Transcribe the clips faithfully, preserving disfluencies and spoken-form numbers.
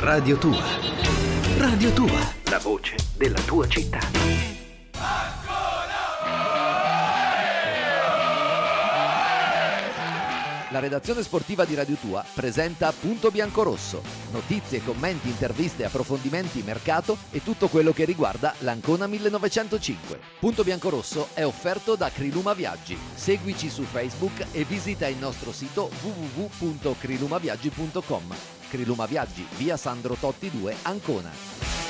Radio Tua. Radio Tua, la voce della tua città. La redazione sportiva di Radio Tua presenta Punto Biancorosso. Notizie, commenti, interviste, approfondimenti, mercato e tutto quello che riguarda l'Ancona millenovecentocinque. Punto Biancorosso è offerto da Criluma Viaggi. Seguici su Facebook e visita il nostro sito w w w punto crilumaviaggi punto com. Criluma Viaggi, via Sandro Totti due, Ancona.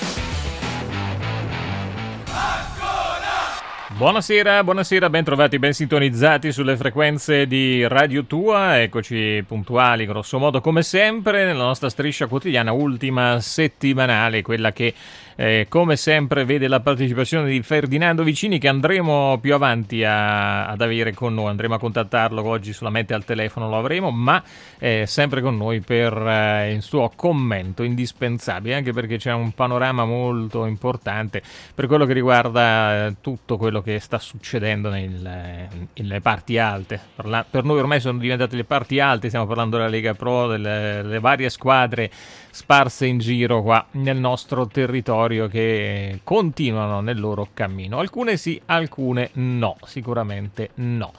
Buonasera, buonasera, ben trovati, ben sintonizzati sulle frequenze di Radio Tua. Eccoci puntuali, grosso modo come sempre, nella nostra striscia quotidiana ultima settimanale, quella che eh, come sempre vede la partecipazione di Ferdinando Vicini, che andremo più avanti a, ad avere con noi. Andremo a contattarlo oggi, solamente al telefono lo avremo, ma eh, sempre con noi per eh, il suo commento indispensabile, anche perché c'è un panorama molto importante per quello che riguarda eh, tutto quello che sta succedendo nel, nelle parti alte. Per, la, per noi ormai sono diventate le parti alte, stiamo parlando della Lega Pro, delle, delle varie squadre sparse in giro qua nel nostro territorio, che continuano nel loro cammino. Alcune sì, alcune no, sicuramente no.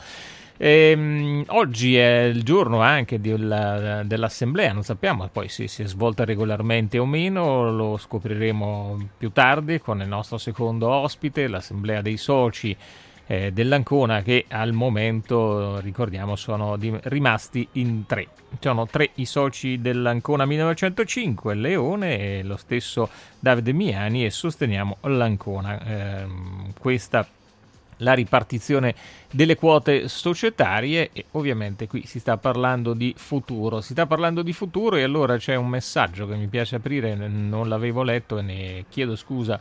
Ehm, oggi è il giorno anche della, dell'assemblea, non sappiamo poi se si è svolta regolarmente o meno, lo scopriremo più tardi con il nostro secondo ospite, l'assemblea dei soci eh, dell'Ancona, che al momento, ricordiamo, sono di, rimasti in tre. Sono tre i soci dell'Ancona millenovecentocinque, Leone e lo stesso Davide Miani, e sosteniamo l'Ancona. Ehm, questa la ripartizione delle quote societarie, e ovviamente qui si sta parlando di futuro, si sta parlando di futuro e allora c'è un messaggio che mi piace aprire, non l'avevo letto e ne chiedo scusa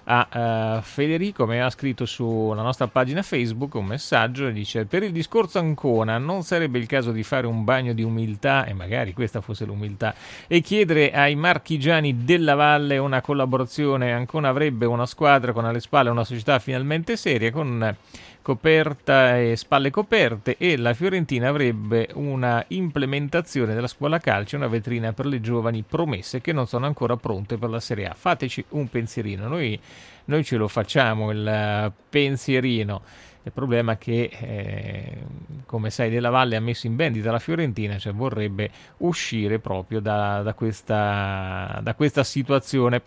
a uh, Federico. Mi ha scritto sulla nostra pagina Facebook un messaggio e dice: per il discorso Ancona non sarebbe il caso di fare un bagno di umiltà, e magari questa fosse l'umiltà, e chiedere ai marchigiani della Valle una collaborazione? Ancona avrebbe una squadra con alle spalle una società finalmente seria, con coperta e spalle coperte, e la Fiorentina avrebbe una implementazione della scuola calcio, una vetrina per le giovani promesse che non sono ancora pronte per la Serie A. Fateci un pensierino. Noi, noi ce lo facciamo il pensierino. Il problema è che, eh, come sai, Della Valle ha messo in vendita la Fiorentina, cioè vorrebbe uscire proprio da, da, questa, da questa situazione.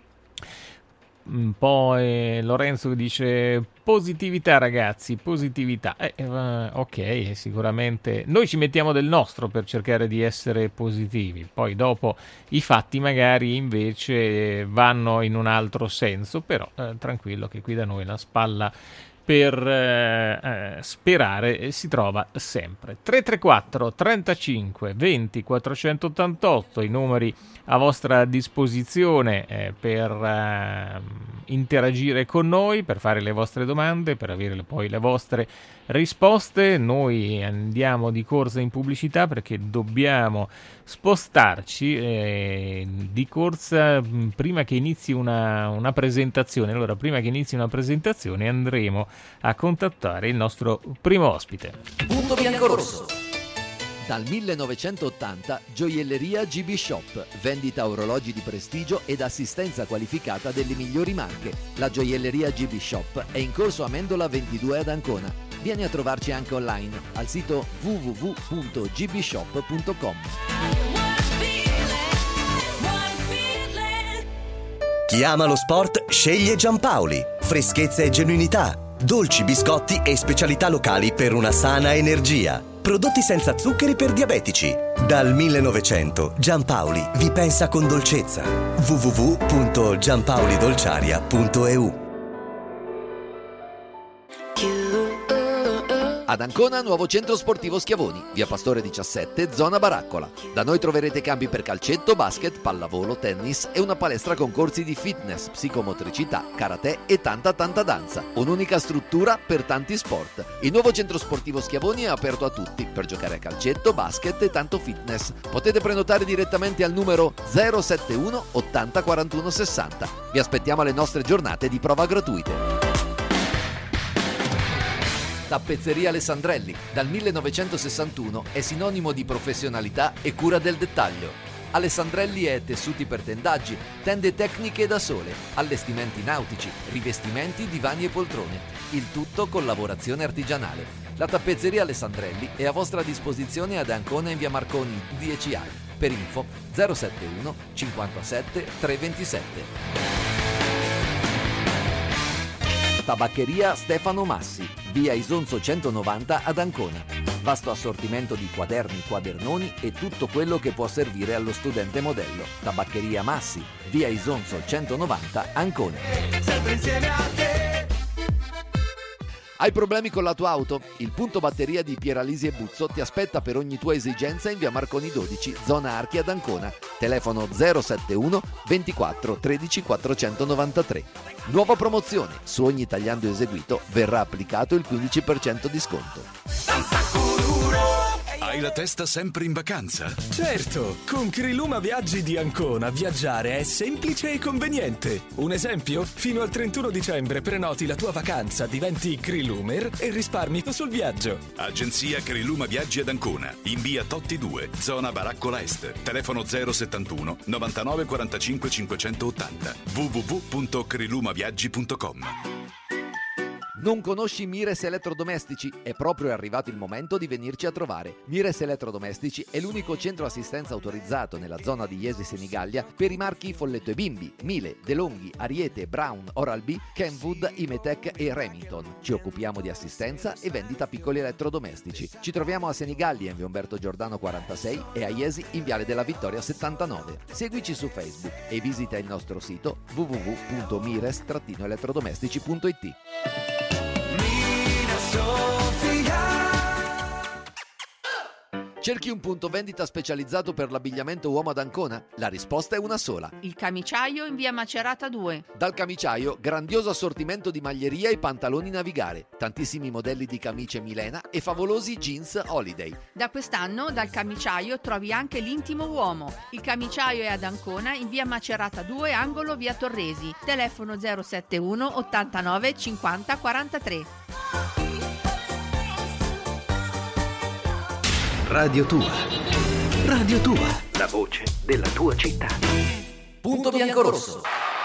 Poi Lorenzo dice: positività ragazzi, positività. Eh, eh, ok, sicuramente noi ci mettiamo del nostro per cercare di essere positivi, poi dopo i fatti magari invece vanno in un altro senso, però eh, tranquillo che qui da noi la spalla per eh, eh, sperare si trova sempre. Tre tre quattro trentacinque venti quattrocentottantotto i numeri a vostra disposizione eh, per eh, interagire con noi, per fare le vostre domande, per avere poi le vostre risposte. Noi andiamo di corsa in pubblicità perché dobbiamo spostarci eh, di corsa prima che inizi una, una presentazione. Allora, prima che inizi una presentazione andremo a contattare il nostro primo ospite. Punto Biancorosso. Dal millenovecentottanta Gioielleria G B Shop, vendita orologi di prestigio ed assistenza qualificata delle migliori marche. La Gioielleria G B Shop è in corso Amendola ventidue ad Ancona. Vieni a trovarci anche online al sito w w w punto g b shop punto com. Chi ama lo sport sceglie Giampaoli. Freschezza e genuinità, dolci, biscotti e specialità locali per una sana energia. Prodotti senza zuccheri per diabetici. Dal millenovecento Giampaoli vi pensa con dolcezza. w w w punto giampaolidolciaria punto e u. Ad Ancona, nuovo centro sportivo Schiavoni, via Pastore diciassette, zona Baraccola. Da noi troverete campi per calcetto, basket, pallavolo, tennis e una palestra con corsi di fitness, psicomotricità, karate e tanta tanta danza. Un'unica struttura per tanti sport. Il nuovo centro sportivo Schiavoni è aperto a tutti per giocare a calcetto, basket e tanto fitness. Potete prenotare direttamente al numero zero sette uno ottanta quarantuno sessanta. Vi aspettiamo alle nostre giornate di prova gratuite. Tappezzeria Alessandrelli, dal millenovecentosessantuno, è sinonimo di professionalità e cura del dettaglio. Alessandrelli è tessuti per tendaggi, tende tecniche da sole, allestimenti nautici, rivestimenti, divani e poltrone. Il tutto con lavorazione artigianale. La tappezzeria Alessandrelli è a vostra disposizione ad Ancona in via Marconi dieci A. Per info zero settantuno cinquantasette trecentoventisette. Tabaccheria Stefano Massi, via Isonzo centonovanta ad Ancona. Vasto assortimento di quaderni, quadernoni e tutto quello che può servire allo studente modello. Tabaccheria Massi, via Isonzo centonovanta, Ancona. Sempre insieme a te. Hai problemi con la tua auto? Il punto batteria di Pieralisi e Buzzo ti aspetta per ogni tua esigenza in via Marconi dodici, zona Archi ad Ancona. Telefono zero settantuno ventiquattro tredici quattrocentonovantatré. Nuova promozione: su ogni tagliando eseguito verrà applicato il quindici per cento di sconto. Hai la testa sempre in vacanza? Certo, con Criluma Viaggi di Ancona viaggiare è semplice e conveniente. Un esempio? Fino al trentuno dicembre prenoti la tua vacanza, diventi Crilumer e risparmi sul viaggio. Agenzia Criluma Viaggi ad Ancona, in via Totti due, zona Baraccola Est. Telefono zero settantuno novantanove quarantacinque cinquecentottanta. w w w punto crilumaviaggi punto com. Non conosci Mires Elettrodomestici? È proprio arrivato il momento di venirci a trovare. Mires Elettrodomestici è l'unico centro assistenza autorizzato nella zona di Iesi Senigallia per i marchi Folletto e Bimbi, Miele, DeLonghi, Ariete, Brown, Oral-B, Kenwood, Imetec e Remington. Ci occupiamo di assistenza e vendita piccoli elettrodomestici. Ci troviamo a Senigallia in via Umberto Giordano quarantasei e a Iesi in viale della Vittoria settantanove. Seguici su Facebook e visita il nostro sito w w w punto mires elettrodomestici punto i t. Cerchi un punto vendita specializzato per l'abbigliamento uomo ad Ancona? La risposta è una sola. Il Camiciaio in via Macerata due. Dal Camiciaio, grandioso assortimento di maglieria e pantaloni navigare, tantissimi modelli di camicie Milena e favolosi jeans Holiday. Da quest'anno dal Camiciaio trovi anche l'intimo uomo. Il Camiciaio è ad Ancona in via Macerata due, angolo via Torresi. Telefono zero settantuno ottantanove cinquanta quarantatré. Radio Tua. Radio Tua. La voce della tua città. Punto bianco-rosso.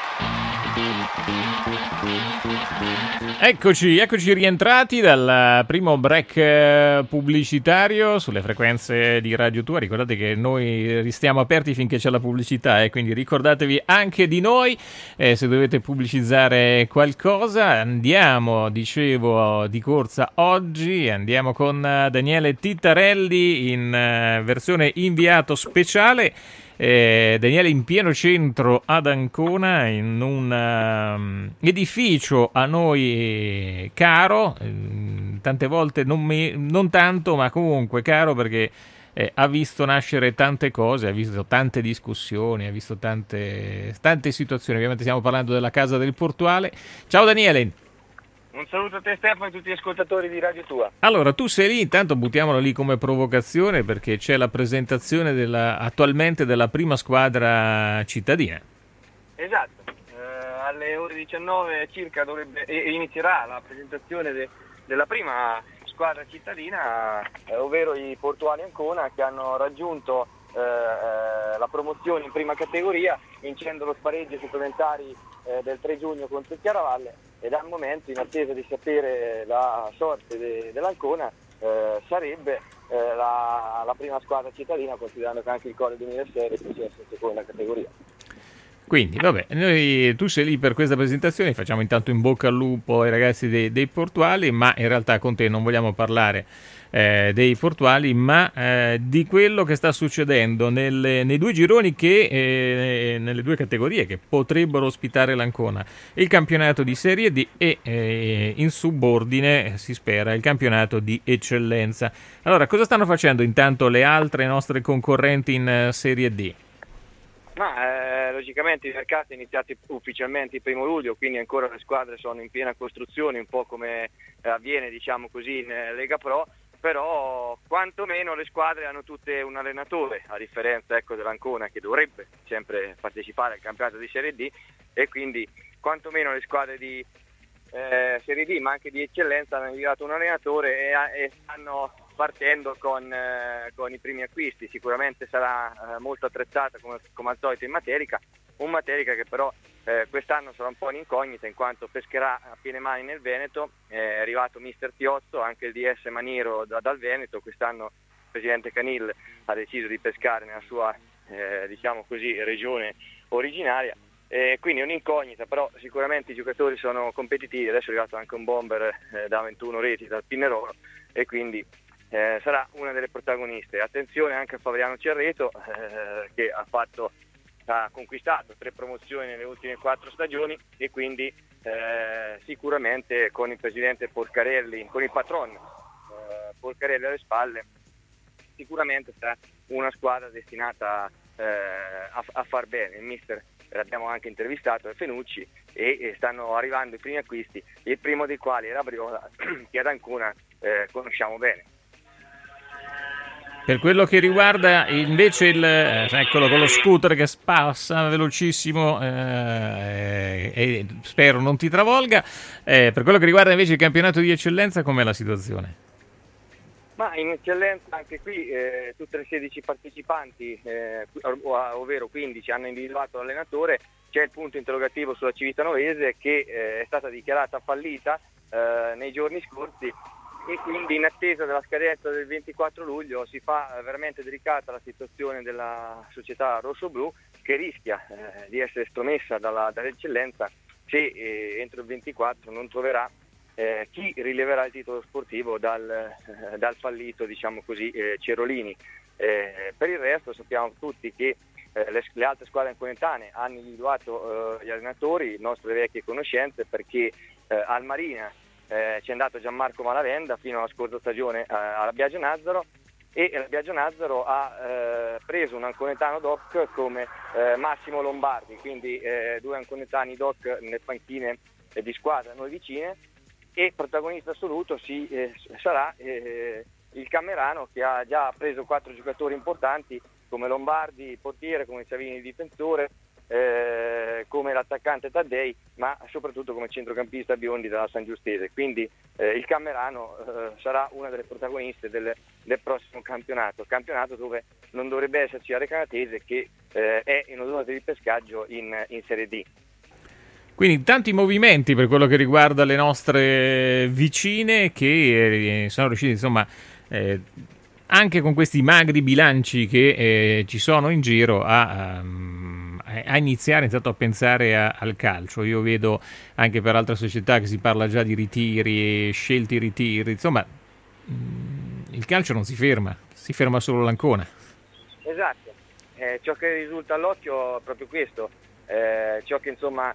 Eccoci, eccoci rientrati dal primo break pubblicitario sulle frequenze di Radio Tua. Ricordate che noi restiamo aperti finché c'è la pubblicità, eh, quindi ricordatevi anche di noi eh, se dovete pubblicizzare qualcosa. Andiamo, dicevo, di corsa oggi, andiamo con Daniele Tittarelli in uh, versione inviato speciale. Eh, Daniele in pieno centro ad Ancona, in un um, edificio a noi caro, eh, tante volte non, me, non tanto, ma comunque caro perché eh, ha visto nascere tante cose, ha visto tante discussioni, ha visto tante, tante situazioni. Ovviamente stiamo parlando della Casa del Portuale. Ciao Daniele. Un saluto a te Stefano e a tutti gli ascoltatori di Radio Tua. Allora, tu sei lì, intanto buttiamolo lì come provocazione perché c'è la presentazione della, attualmente della prima squadra cittadina. Esatto, eh, alle ore diciannove circa dovrebbe, eh, inizierà la presentazione de, della prima squadra cittadina, eh, ovvero i Portuali Ancona che hanno raggiunto eh, la promozione in prima categoria vincendo lo spareggio ai supplementari eh, del tre giugno contro il Chiaravalle. Ed al momento, in attesa di sapere la sorte de, dell'Ancona, eh, sarebbe eh, la, la prima squadra cittadina, considerando che anche il Colle duemilasei è in seconda categoria. Quindi, vabbè, noi, tu sei lì per questa presentazione, facciamo intanto in bocca al lupo ai ragazzi dei, dei Portuali, ma in realtà con te non vogliamo parlare eh, dei Portuali, ma eh, di quello che sta succedendo nelle, nei due gironi che, eh, nelle due categorie che potrebbero ospitare l'Ancona, il campionato di Serie D e eh, in subordine, si spera, il campionato di eccellenza. Allora, cosa stanno facendo intanto le altre nostre concorrenti in uh, Serie D? Ma eh, logicamente i mercati iniziati ufficialmente il primo luglio, quindi ancora le squadre sono in piena costruzione, un po' come eh, avviene diciamo così in eh, Lega Pro, però quantomeno le squadre hanno tutte un allenatore, a differenza ecco dell'Ancona che dovrebbe sempre partecipare al campionato di Serie D, e quindi quantomeno le squadre di eh, Serie D ma anche di eccellenza hanno inviato un allenatore e, e stanno partendo con, eh, con i primi acquisti. Sicuramente sarà eh, molto attrezzata come, come al solito in Materica, un Materica che però eh, quest'anno sarà un po' un'incognita in quanto pescherà a piene mani nel Veneto. È arrivato mister Piozzo, anche il D S Maniero da, dal Veneto. Quest'anno il presidente Canil ha deciso di pescare nella sua eh, diciamo così regione originaria, eh, quindi è un'incognita, però sicuramente i giocatori sono competitivi. Adesso è arrivato anche un bomber eh, da ventuno reti dal Pinerolo e quindi eh, sarà una delle protagoniste. Attenzione anche a Fabriano Cerreto eh, che ha fatto ha conquistato tre promozioni nelle ultime quattro stagioni e quindi eh, sicuramente con il presidente Porcarelli, con il patron eh, Porcarelli alle spalle, sicuramente sarà una squadra destinata eh, a, a far bene. Il mister l'abbiamo anche intervistato, è Fenucci, e, e stanno arrivando i primi acquisti, il primo dei quali era Briola, che ad Ancona eh, conosciamo bene. Per quello che riguarda invece il, eh, eccolo con lo scooter che passa velocissimo eh, e spero non ti travolga, eh, per quello che riguarda invece il campionato di eccellenza, com'è la situazione? Ma in eccellenza anche qui eh, tutte le sedici partecipanti, eh, ovvero quindici, hanno individuato l'allenatore. C'è il punto interrogativo sulla Civitanovese che eh, è stata dichiarata fallita eh, nei giorni scorsi, e quindi in attesa della scadenza del ventiquattro luglio si fa veramente delicata la situazione della società rossoblu, che rischia eh, di essere estromessa dalla, dall'eccellenza se eh, entro il ventiquattro non troverà eh, chi rileverà il titolo sportivo dal, eh, dal fallito, diciamo così, eh, Cerolini. Eh, per il resto sappiamo tutti che eh, le, le altre squadre anconetane hanno individuato eh, gli allenatori, nostre vecchie conoscenze, perché eh, al Marina Eh, c'è andato Gianmarco Malavenda fino alla scorsa stagione eh, alla Biagio Nazzaro, e la Biagio Nazzaro ha eh, preso un anconetano doc come eh, Massimo Lombardi, quindi eh, due anconetani doc nelle panchine eh, di squadra noi vicine, e protagonista assoluto si, eh, sarà eh, il Camerano, che ha già preso quattro giocatori importanti come Lombardi, portiere, come Savini, difensore, Eh, come l'attaccante Taddei, ma soprattutto come centrocampista Biondi dalla San Giustese. Quindi eh, il Camerano eh, sarà una delle protagoniste del, del prossimo campionato, campionato dove non dovrebbe esserci la Recanatese, che eh, è in odore di pescaggio in, in Serie D. Quindi tanti movimenti per quello che riguarda le nostre vicine, che eh, sono riusciti, insomma, eh, anche con questi magri bilanci che eh, ci sono in giro a... Um, a iniziare intanto a pensare a, al calcio. Io vedo anche per altre società che si parla già di ritiri, scelti ritiri, insomma mh, il calcio non si ferma, si ferma solo l'Ancona. Esatto, eh, ciò che risulta all'occhio è proprio questo, eh, ciò che insomma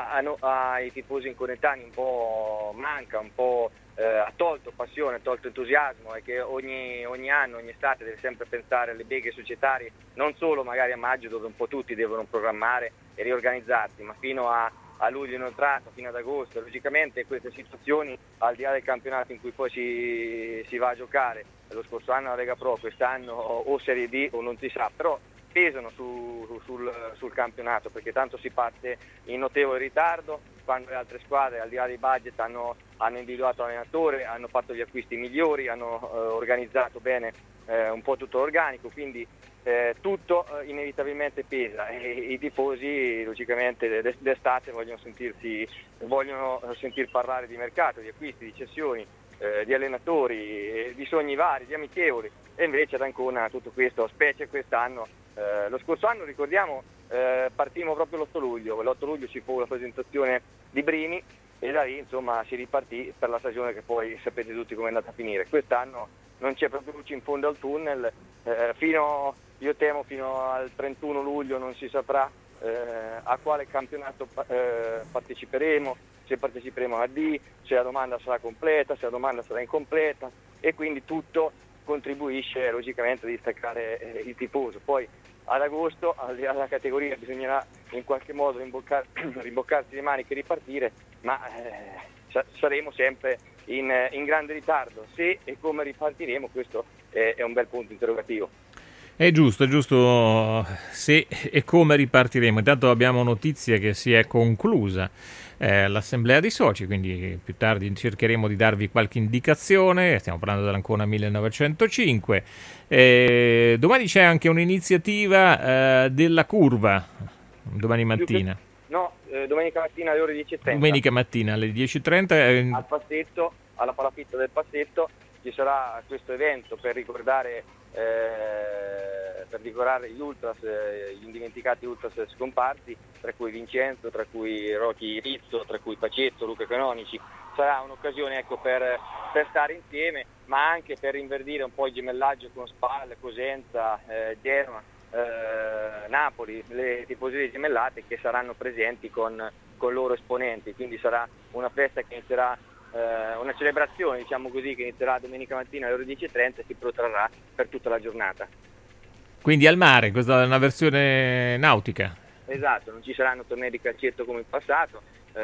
ai tifosi inconetani un po' manca, un po' eh, ha tolto passione, ha tolto entusiasmo, e che ogni, ogni anno, ogni estate deve sempre pensare alle beghe societarie, non solo magari a maggio dove un po' tutti devono programmare e riorganizzarsi, ma fino a, a luglio inoltrato, fino ad agosto. Logicamente queste situazioni, al di là del campionato in cui poi si, si va a giocare, lo scorso anno la Lega Pro, quest'anno o Serie D o non si sa, però pesano su, sul, sul campionato, perché tanto si parte in notevole ritardo quando le altre squadre, al di là dei budget, hanno, hanno individuato l'allenatore, hanno fatto gli acquisti migliori, hanno eh, organizzato bene eh, un po' tutto l'organico, quindi eh, tutto eh, inevitabilmente pesa, e i tifosi logicamente d'estate vogliono sentirsi vogliono sentir parlare di mercato, di acquisti, di cessioni, eh, di allenatori, eh, di sogni vari, di amichevoli, e invece ad Ancona tutto questo, specie quest'anno. Eh, lo scorso anno, ricordiamo, eh, partimmo proprio l'otto luglio, l'otto luglio ci fu la presentazione di Brini, e da lì insomma si ripartì per la stagione che poi sapete tutti come è andata a finire. Quest'anno non c'è proprio luce in fondo al tunnel, eh, fino, io temo fino al trentuno luglio non si saprà eh, a quale campionato eh, parteciperemo, se parteciperemo a D, se la domanda sarà completa, se la domanda sarà incompleta, e quindi tutto contribuisce logicamente a distaccare eh, il tifoso. Poi ad agosto, al di là della categoria, bisognerà in qualche modo rimboccar- rimboccarsi le maniche e ripartire, ma eh, sa- saremo sempre in, in grande ritardo. Se e come ripartiremo, questo è, è un bel punto interrogativo. È giusto, è giusto. Se e come ripartiremo. Intanto abbiamo notizie che si è conclusa eh, l'assemblea di soci, quindi più tardi cercheremo di darvi qualche indicazione. Stiamo parlando dell'Ancona millenovecentocinque. Eh, domani c'è anche un'iniziativa eh, della curva, domani mattina. No, eh, domenica mattina alle ore dieci e trenta. Domenica mattina alle dieci e trenta. Eh, Al passetto, alla palafitta del passetto, ci sarà questo evento per ricordare, eh, per ricordare gli ultras, eh, gli indimenticati ultras scomparsi, tra cui Vincenzo, tra cui Rocky Rizzo, tra cui Pacetto, Luca Canonici. Sarà un'occasione, ecco, per, per stare insieme, ma anche per inverdire un po' il gemellaggio con Spal, Cosenza, eh, Genoa, eh, Napoli, le tifoserie gemellate che saranno presenti con, con loro esponenti. Quindi sarà una festa che inizierà, eh, una celebrazione, diciamo così, che inizierà domenica mattina alle ore dieci e trenta e si protrarrà per tutta la giornata. Quindi al mare, questa è una versione nautica. Esatto, non ci saranno tornei di calcetto come in passato,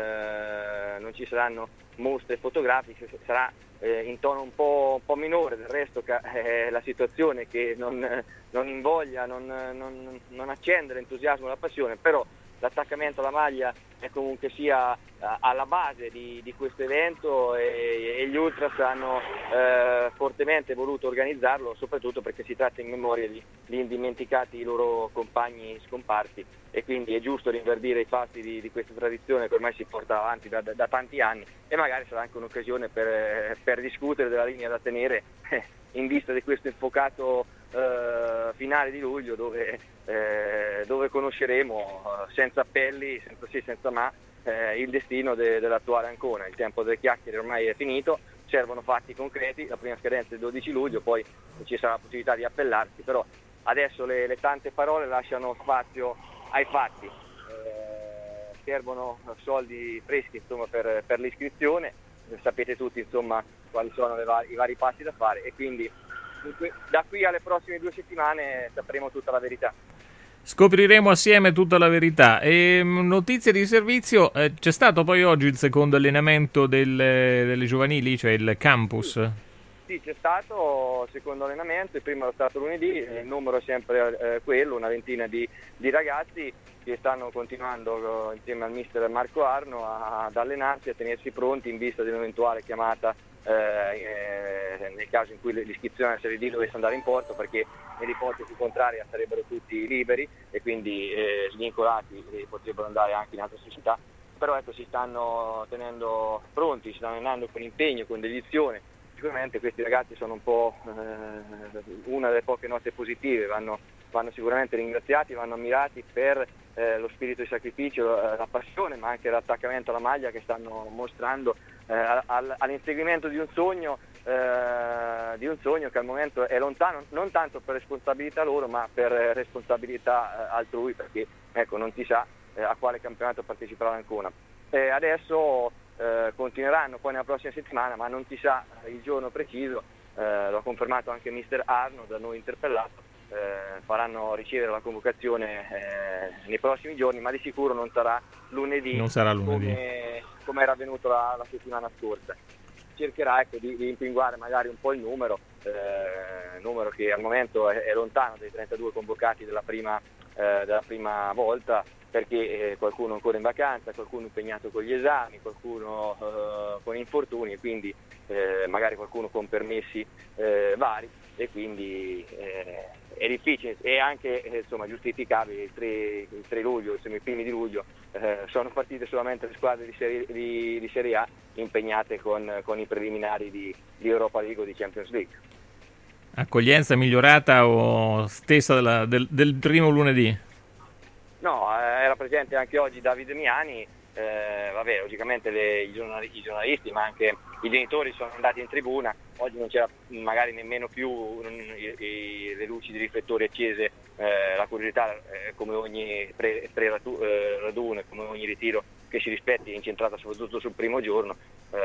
eh, non ci saranno mostre fotografiche, sarà eh, in tono un po', un po' minore. Del resto è la situazione che non, non invoglia, non, non, non accende l'entusiasmo e la passione, però l'attaccamento alla maglia è comunque sia alla base di, di questo evento e, e gli Ultras hanno eh, fortemente voluto organizzarlo, soprattutto perché si tratta in memoria di, di indimenticati loro compagni scomparsi, e quindi è giusto rinverdire i fatti di, di questa tradizione che ormai si porta avanti da, da, da tanti anni, e magari sarà anche un'occasione per, per discutere della linea da tenere in vista di questo infuocato eh, finale di luglio, dove, eh, dove conosceremo eh, senza appelli, senza sì, senza ma, eh, il destino de, dell'attuale Ancona. Il tempo delle chiacchiere ormai è finito, servono fatti concreti. La prima scadenza è il dodici luglio, poi ci sarà la possibilità di appellarsi, però adesso le, le tante parole lasciano spazio ai fatti. Eh, servono soldi freschi, insomma, per, per l'iscrizione. Sapete tutti, insomma, quali sono le vari, i vari passi da fare, e quindi da qui alle prossime due settimane sapremo tutta la verità. Scopriremo assieme tutta la verità. E notizie di servizio, eh, c'è stato poi oggi il secondo allenamento delle, delle giovanili, cioè il campus? Sì, sì, c'è stato il secondo allenamento, il primo era stato lunedì, il numero è sempre eh, quello, una ventina di, di ragazzi che stanno continuando insieme al mister Marco Arno ad allenarsi, a tenersi pronti in vista di un'eventuale chiamata eh, eh, nel caso in cui l'iscrizione alla Serie D dovesse andare in porto, perché nell'ipotesi contraria sarebbero tutti liberi e quindi eh, svincolati eh, potrebbero andare anche in altre società. Però ecco, si stanno tenendo pronti, si stanno allenando con impegno, con dedizione. Sicuramente questi ragazzi sono un po' eh, una delle poche note positive, vanno, vanno sicuramente ringraziati, vanno ammirati per eh, lo spirito di sacrificio, eh, la passione, ma anche l'attaccamento alla maglia che stanno mostrando eh, al, all'inseguimento di un sogno, eh, di un sogno che al momento è lontano, non tanto per responsabilità loro, ma per responsabilità eh, altrui, perché ecco, non si sa eh, a quale campionato parteciperà l'Ancona. Eh, adesso Eh, continueranno poi nella prossima settimana, ma non si sa il giorno preciso, eh, lo ha confermato anche mister Arno da noi interpellato, eh, faranno ricevere la convocazione eh, nei prossimi giorni, ma di sicuro non sarà lunedì, non sarà lunedì. come, come era avvenuto la, la settimana scorsa. Cercherà ecco, di, di impinguare magari un po' il numero, eh, numero che al momento è, è lontano dai trentadue convocati della prima, eh, della prima volta, perché eh, qualcuno ancora in vacanza, qualcuno impegnato con gli esami, qualcuno eh, con infortuni, e quindi eh, magari qualcuno con permessi eh, vari, e quindi eh, è difficile e anche eh, insomma, giustificabile. Il tre, il tre luglio, insomma, i primi di luglio eh, sono partite solamente le squadre di Serie, di, di serie A impegnate con, con i preliminari di, di Europa League o di Champions League. Accoglienza migliorata o stessa della, del, del primo lunedì? No, eh, era presente anche oggi Davide Miani, eh, vabbè, logicamente le, i, giornalisti, i giornalisti ma anche i genitori sono andati in tribuna. Oggi non c'era magari nemmeno più um, i, i, le luci di riflettori accese, eh, la curiosità eh, come ogni pre, pre eh, raduno, come ogni ritiro che si rispetti, è incentrata soprattutto sul primo giorno.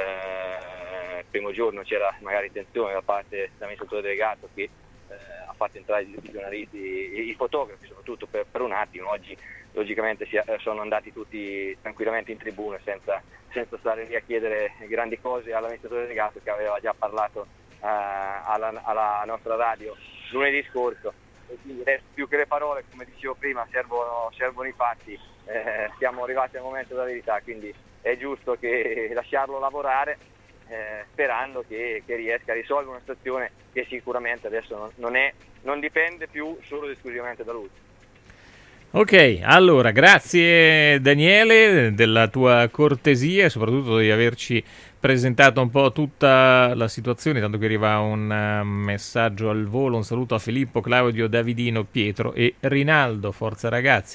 Eh, il primo giorno c'era magari tensione da parte dell'amministratore delegato che Eh, ha fatto entrare i giornalisti, i, i fotografi soprattutto per, per un attimo. Oggi logicamente si, eh, sono andati tutti tranquillamente in tribuna senza, senza stare lì a chiedere grandi cose all'amministratore delegato, che aveva già parlato eh, alla, alla nostra radio lunedì scorso. e quindi adesso più che le parole, come dicevo prima, servono, servono i fatti. Eh, siamo arrivati al momento della verità, quindi è giusto che lasciarlo lavorare, eh, sperando che, che riesca a risolvere una situazione che sicuramente adesso non, non, è, non dipende più solo ed esclusivamente da lui. Ok, allora grazie Daniele della tua cortesia e soprattutto di averci presentato un po' tutta la situazione, tanto che arriva un uh, messaggio al volo, un saluto a Filippo, Claudio, Davidino, Pietro e Rinaldo, forza ragazzi.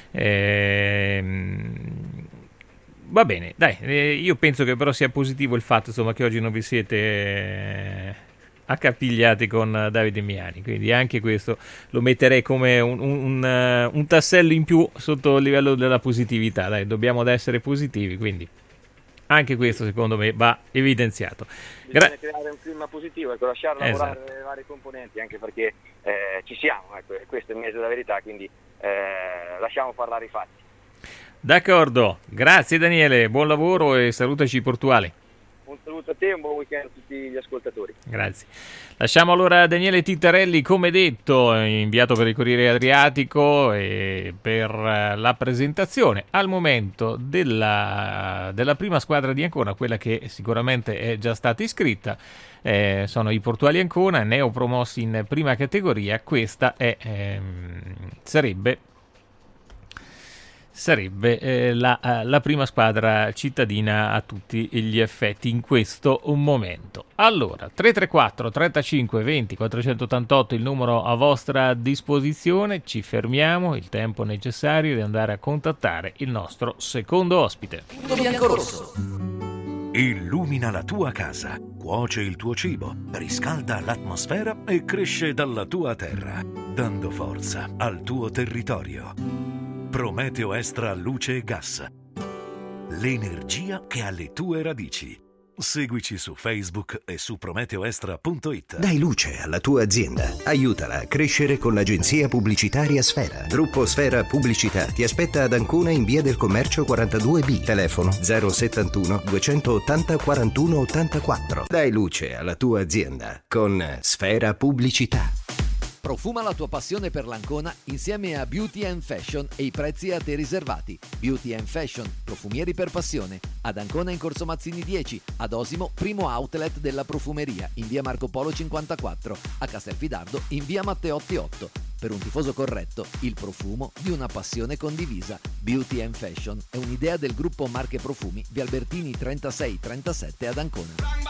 Ehm... Va bene, dai, eh, io penso che però sia positivo il fatto, insomma, che oggi non vi siete eh, accapigliati con Davide Miani, quindi anche questo lo metterei come un, un, un, un tassello in più sotto il livello della positività. Dai, dobbiamo essere positivi, quindi anche questo secondo me va evidenziato. Bisogna Gra- creare un clima positivo, ecco, lasciare Esatto. lavorare le varie componenti, anche perché eh, ci siamo, ecco, questo è il mese della verità, quindi eh, lasciamo parlare i fatti. D'accordo, grazie Daniele, buon lavoro e salutaci i portuali. Un saluto a te e un buon weekend a tutti gli ascoltatori. Grazie. Lasciamo allora Daniele Tittarelli, come detto, inviato per il Corriere Adriatico e per la presentazione al momento della, della prima squadra di Ancona, quella che sicuramente è già stata iscritta. Eh, sono i Portuali Ancona, neopromossi in prima categoria. Questa è, ehm, sarebbe sarebbe eh, la, la prima squadra cittadina a tutti gli effetti in questo momento. Allora, tre tre quattro trentacinque venti quattrocentottantotto il numero a vostra disposizione, ci fermiamo, il tempo necessario di andare a contattare il nostro secondo ospite. Punto bianco-rosso. Illumina la tua casa, cuoce il tuo cibo, riscalda l'atmosfera e cresce dalla tua terra, dando forza al tuo territorio. Prometeo Extra Luce e Gas. L'energia che ha le tue radici. Seguici su Facebook e su prometeoextra punto it. Dai luce alla tua azienda. Aiutala a crescere con l'agenzia pubblicitaria Sfera. Gruppo Sfera Pubblicità ti aspetta ad Ancona in via del Commercio quarantadue B. Telefono zero settantuno duecentottanta quarantuno ottantaquattro. Dai luce alla tua azienda con Sfera Pubblicità. Profuma la tua passione per l'Ancona insieme a Beauty and Fashion e i prezzi a te riservati. Beauty and Fashion, profumieri per passione. Ad Ancona in Corso Mazzini dieci, ad Osimo, primo outlet della profumeria in via Marco Polo cinquantaquattro, a Castelfidardo in via Matteotti otto. Per un tifoso corretto, il profumo di una passione condivisa. Beauty and Fashion è un'idea del gruppo Marche Profumi di Albertini trentasei trentasette ad Ancona.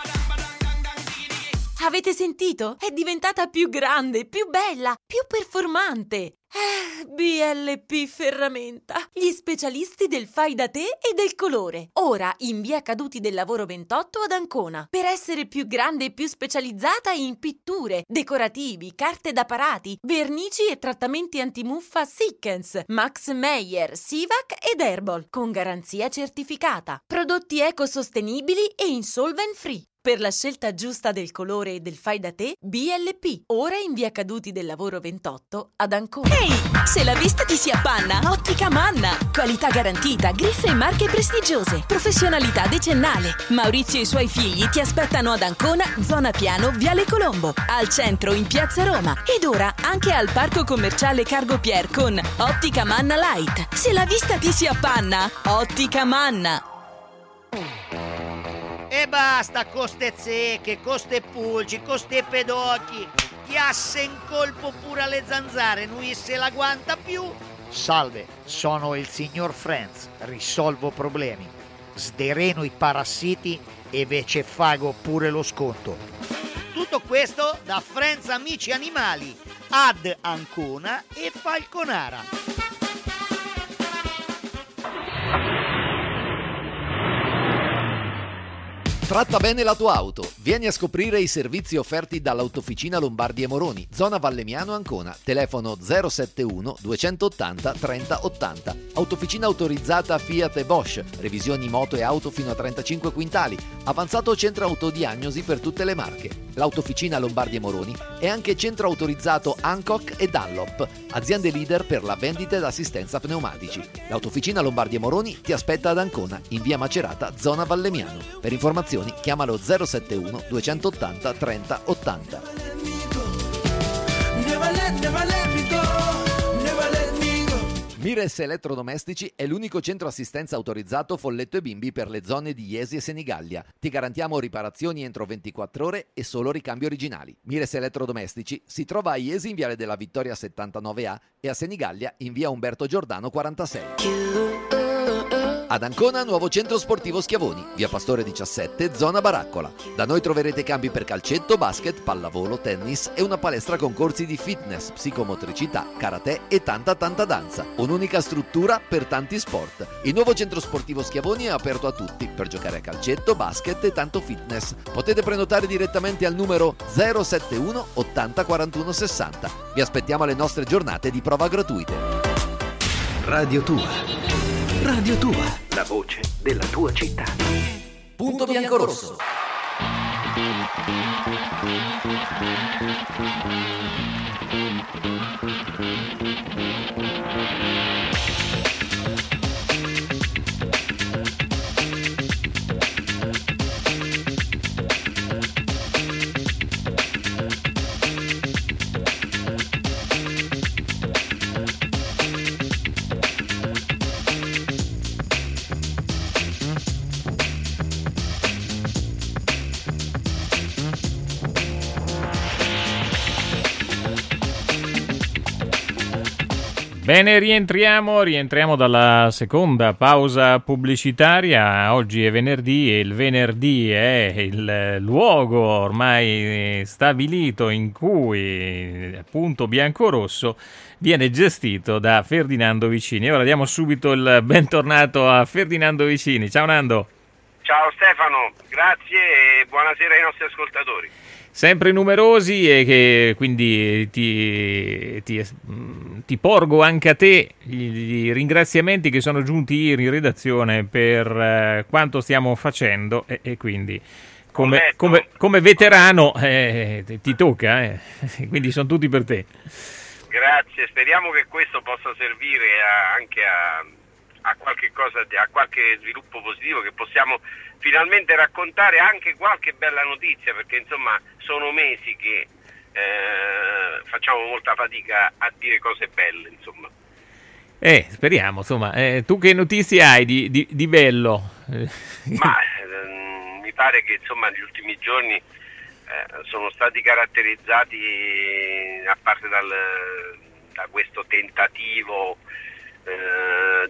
Avete sentito? È diventata più grande, più bella, più performante. Eh, B L P Ferramenta, gli specialisti del fai da te e del colore. Ora in via Caduti del Lavoro ventotto ad Ancona. Per essere più grande e più specializzata in pitture, decorativi, carte da parati, vernici e trattamenti antimuffa Sikkens, Max Meyer, Sivac ed Herbal, con garanzia certificata. Prodotti ecosostenibili e insolvent free. Per la scelta giusta del colore e del fai da te, B L P. Ora in via Caduti del Lavoro ventotto ad Ancona. Ehi, hey, se la vista ti si appanna, Ottica Manna. Qualità garantita, griffe e marche prestigiose. Professionalità decennale. Maurizio e i suoi figli ti aspettano ad Ancona, zona Piano, Viale Colombo. Al centro in Piazza Roma. Ed ora anche al Parco Commerciale Cargo Pier con Ottica Manna Light. Se la vista ti si appanna, Ottica Manna. E basta con ste zecche, con ste pulci, con ste pedocchi. Chiasse in colpo pure alle zanzare, lui se la guanta più. Salve, sono il signor Franz, risolvo problemi. Sdereno i parassiti e ve ce fago pure lo sconto. Tutto questo da Franz Amici Animali, ad Ancona e Falconara. Tratta bene la tua auto. Vieni a scoprire i servizi offerti dall'Autofficina Lombardi e Moroni, zona Vallemiano Ancona. Telefono zero settantuno duecentottanta trenta ottanta. Autofficina autorizzata Fiat e Bosch. Revisioni moto e auto fino a trentacinque quintali. Avanzato centro autodiagnosi per tutte le marche. L'Autofficina Lombardi e Moroni è anche centro autorizzato Hancock e Dunlop, aziende leader per la vendita ed assistenza pneumatici. L'Autofficina Lombardi e Moroni ti aspetta ad Ancona, in via Macerata, zona Vallemiano. Per informazioni chiamalo zero settantuno duecentottanta trenta ottanta. never let me go, never let me go. Mires Elettrodomestici è l'unico centro assistenza autorizzato Folletto e Bimbi per le zone di Iesi e Senigallia. Ti garantiamo riparazioni entro ventiquattro ore e solo ricambi originali. Mires Elettrodomestici si trova a Iesi in Viale della Vittoria settantanove A e a Senigallia in via Umberto Giordano quarantasei. Ad Ancona, nuovo centro sportivo Schiavoni, via Pastore diciassette, zona Baraccola. Da noi troverete cambi per calcetto, basket, pallavolo, tennis e una palestra con corsi di fitness, psicomotricità, karate e tanta tanta danza. Un'unica struttura per tanti sport. Il nuovo centro sportivo Schiavoni è aperto a tutti per giocare a calcetto, basket e tanto fitness. Potete prenotare direttamente al numero zero sette uno ottanta quarantuno sessanta. Vi aspettiamo alle nostre giornate di prova gratuite. Radio Tua. Radio Tua, la voce della tua città. Punto bianco-rosso. Bene, rientriamo, rientriamo dalla seconda pausa pubblicitaria. Oggi è venerdì e il venerdì è il luogo ormai stabilito in cui appunto biancorosso viene gestito da Ferdinando Vicini. Ora diamo subito il bentornato a Ferdinando Vicini. Ciao Nando. Ciao Stefano, grazie e buonasera ai nostri ascoltatori. Sempre numerosi e che quindi ti, ti, ti porgo anche a te gli, gli ringraziamenti che sono giunti ieri in redazione per eh, quanto stiamo facendo e, e quindi come, come, come veterano eh, ti tocca, eh. Quindi sono tutti per te. Grazie, speriamo che questo possa servire a, anche a, a qualche cosa, a qualche sviluppo positivo, che possiamo finalmente raccontare anche qualche bella notizia, perché insomma sono mesi che eh, facciamo molta fatica a dire cose belle, insomma. Eh, speriamo, insomma. Eh, tu che notizie hai di, di, di bello? Ma eh, mi pare che insomma gli ultimi giorni eh, sono stati caratterizzati, a parte dal, da questo tentativo eh,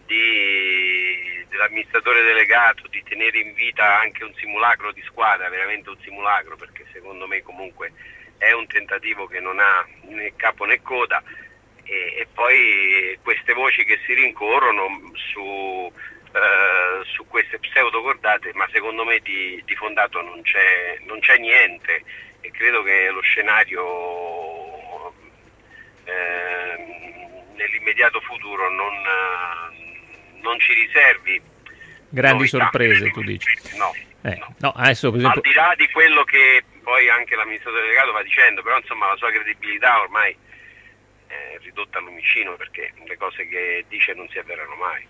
di, dell'amministratore delegato di tenere in vita anche un simulacro di squadra, veramente un simulacro, perché secondo me comunque è un tentativo che non ha né capo né coda, e, e poi queste voci che si rincorrono su, eh, su queste pseudocordate, ma secondo me di, di fondato non c'è, non c'è niente, e credo che lo scenario eh, nell'immediato futuro non, non ci riservi grandi novità. Sorprese, tu dici? No, eh, no. no, adesso per esempio... Al di là di quello che poi anche l'amministratore delegato va dicendo, però insomma la sua credibilità ormai è ridotta al lumicino, perché le cose che dice non si avverano mai.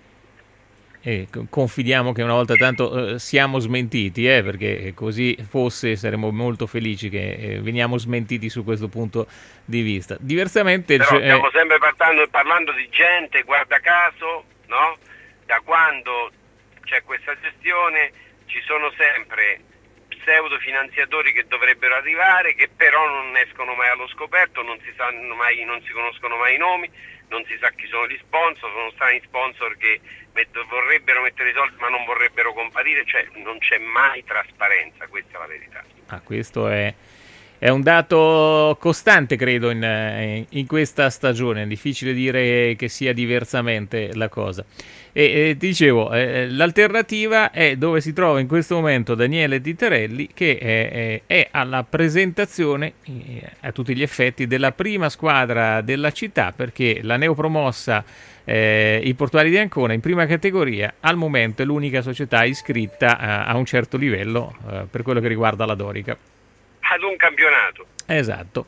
E confidiamo che una volta tanto eh, siamo smentiti, eh, perché così fosse saremmo molto felici che eh, veniamo smentiti su questo punto di vista. Diversamente... Però cioè, stiamo eh... sempre parlando, parlando di gente, guarda caso, no? Da quando c'è questa gestione ci sono sempre pseudofinanziatori che dovrebbero arrivare, che però non escono mai allo scoperto, non si sanno mai, non si conoscono mai i nomi, non si sa chi sono gli sponsor, sono strani sponsor che met- vorrebbero mettere i soldi ma non vorrebbero comparire, cioè non c'è mai trasparenza, questa è la verità. Ah, questo è, è un dato costante, credo, in, in questa stagione, è difficile dire che sia diversamente la cosa. E, e ti dicevo, eh, l'alternativa è dove si trova in questo momento Daniele Titerelli, che è, è, è alla presentazione eh, a tutti gli effetti della prima squadra della città, perché la neopromossa eh, i Portuali di Ancona in prima categoria al momento è l'unica società iscritta a, a un certo livello eh, per quello che riguarda la Dorica. Ad un campionato. Esatto.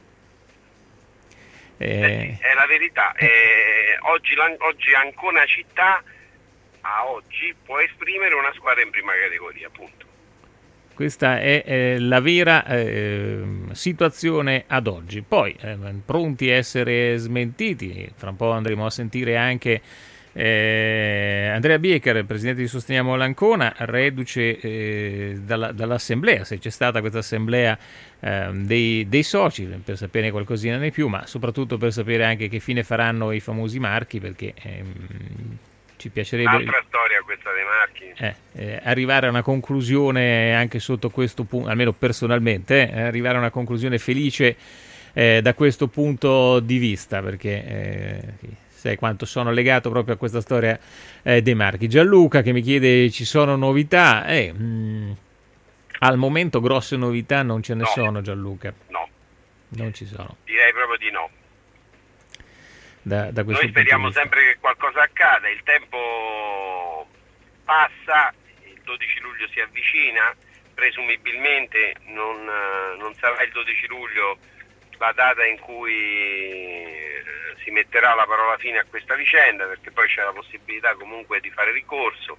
Eh, eh sì, è la verità. Eh, oggi, oggi Ancona città a oggi può esprimere una squadra in prima categoria, appunto. Questa è eh, la vera eh, situazione ad oggi. Poi, eh, pronti a essere smentiti, fra un po' andremo a sentire anche eh, Andrea Biecher, presidente di Sosteniamo l'Ancona, reduce eh, dalla, dall'assemblea, se c'è stata questa assemblea eh, dei, dei soci, per sapere qualcosina di più, ma soprattutto per sapere anche che fine faranno i famosi marchi, perché ehm, ci piacerebbe... Altra storia questa dei marchi. Eh, eh, arrivare a una conclusione anche sotto questo punto, almeno personalmente, eh, arrivare a una conclusione felice eh, da questo punto di vista, perché eh, sai quanto sono legato proprio a questa storia eh, dei marchi. Gianluca che mi chiede ci sono novità, eh, mh, al momento grosse novità non ce ne no. sono, Gianluca. No. Non ci sono. Direi proprio di no. Da, da questo Noi speriamo sempre che qualcosa accada, il tempo passa, il dodici luglio si avvicina, presumibilmente non, non sarà il dodici luglio la data in cui si metterà la parola fine a questa vicenda, perché poi c'è la possibilità comunque di fare ricorso,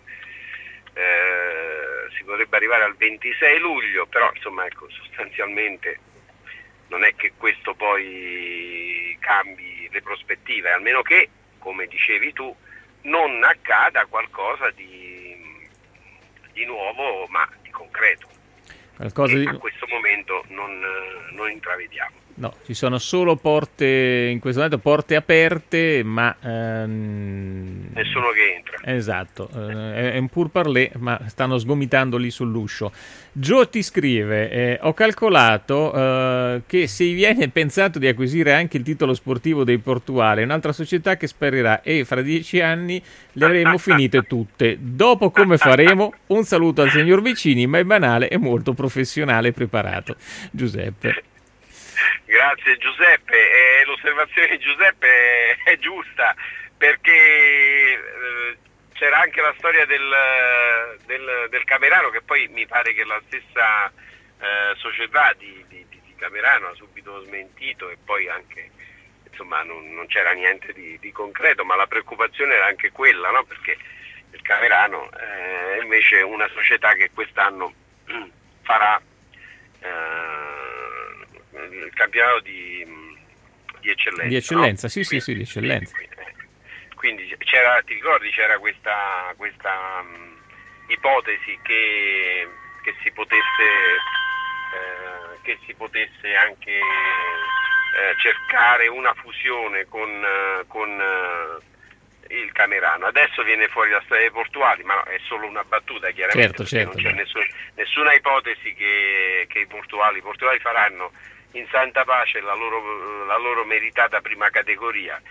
eh, si potrebbe arrivare al ventisei luglio, però insomma ecco, sostanzialmente non è che questo poi cambi le prospettive, almeno che, come dicevi tu, non accada qualcosa di, di nuovo ma di concreto. Qualcosa di... A questo momento non, non intravediamo. No, ci sono solo porte, in questo momento porte aperte, ma... Ehm... nessuno che entra. Esatto, eh, è un pur parler, ma stanno sgomitando lì sull'uscio. Gio ti scrive, eh, ho calcolato eh, che se viene pensato di acquisire anche il titolo sportivo dei Portuali, un'altra società che spererà e fra dieci anni le avremo finite tutte. Dopo come faremo? Un saluto al signor Vicini, ma è banale e molto professionale e preparato. Giuseppe. Grazie Giuseppe, eh, l'osservazione di Giuseppe è, è giusta, perché eh, c'era anche la storia del, del, del Camerano, che poi mi pare che la stessa eh, società di, di, di Camerano ha subito smentito, e poi anche insomma non, non c'era niente di, di concreto, ma la preoccupazione era anche quella, no? Perché il Camerano eh, è invece una società che quest'anno farà eh, il campionato di, di eccellenza. Di eccellenza, no? sì, sì, sì, di eccellenza. Quindi c'era, ti ricordi, c'era questa, questa um, ipotesi che, che si potesse eh, che si potesse anche eh, cercare una fusione con, uh, con uh, il Camerano. Adesso viene fuori la storia dei Portuali, ma è solo una battuta, chiaramente, certo, certo, non c'è beh. nessun, nessuna ipotesi che, che i Portuali, i Portuali faranno in santa pace la loro, la loro meritata prima categoria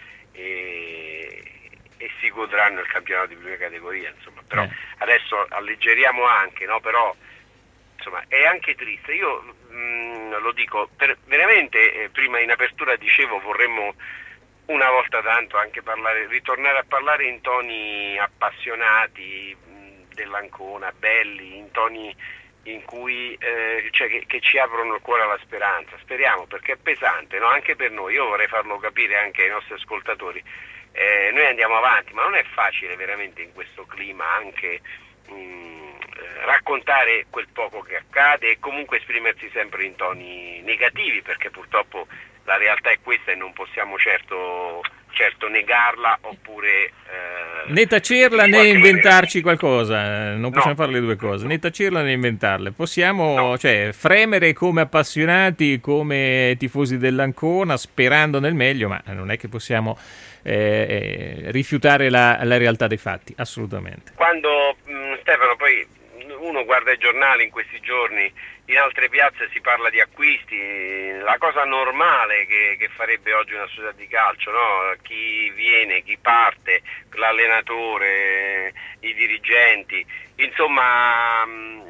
e, e si godranno il campionato di prima categoria, insomma. Però eh. adesso alleggeriamo anche, no? Però insomma è anche triste, io mh, lo dico, per, veramente eh, prima in apertura dicevo vorremmo una volta tanto anche parlare, ritornare a parlare in toni appassionati mh, dell'Ancona, belli, in toni in cui eh, cioè che, che ci aprono il cuore alla speranza. Speriamo, perché è pesante, no? Anche per noi. Io vorrei farlo capire anche ai nostri ascoltatori. Eh, noi andiamo avanti, ma non è facile veramente in questo clima anche mh, eh, raccontare quel poco che accade e comunque esprimersi sempre in toni negativi, perché purtroppo la realtà è questa e non possiamo certo certo negarla oppure eh, né tacerla né inventarci qualcosa, non possiamo no. fare le due cose, né tacerla né inventarle. Possiamo no. cioè, fremere come appassionati, come tifosi dell'Ancona, sperando nel meglio, ma non è che possiamo eh, rifiutare la, la realtà dei fatti, assolutamente. Quando mh, Stefano, poi uno guarda i giornali in questi giorni, in altre piazze si parla di acquisti, la cosa normale che, che farebbe oggi una società di calcio, no? Chi viene, chi parte, l'allenatore, i dirigenti, insomma,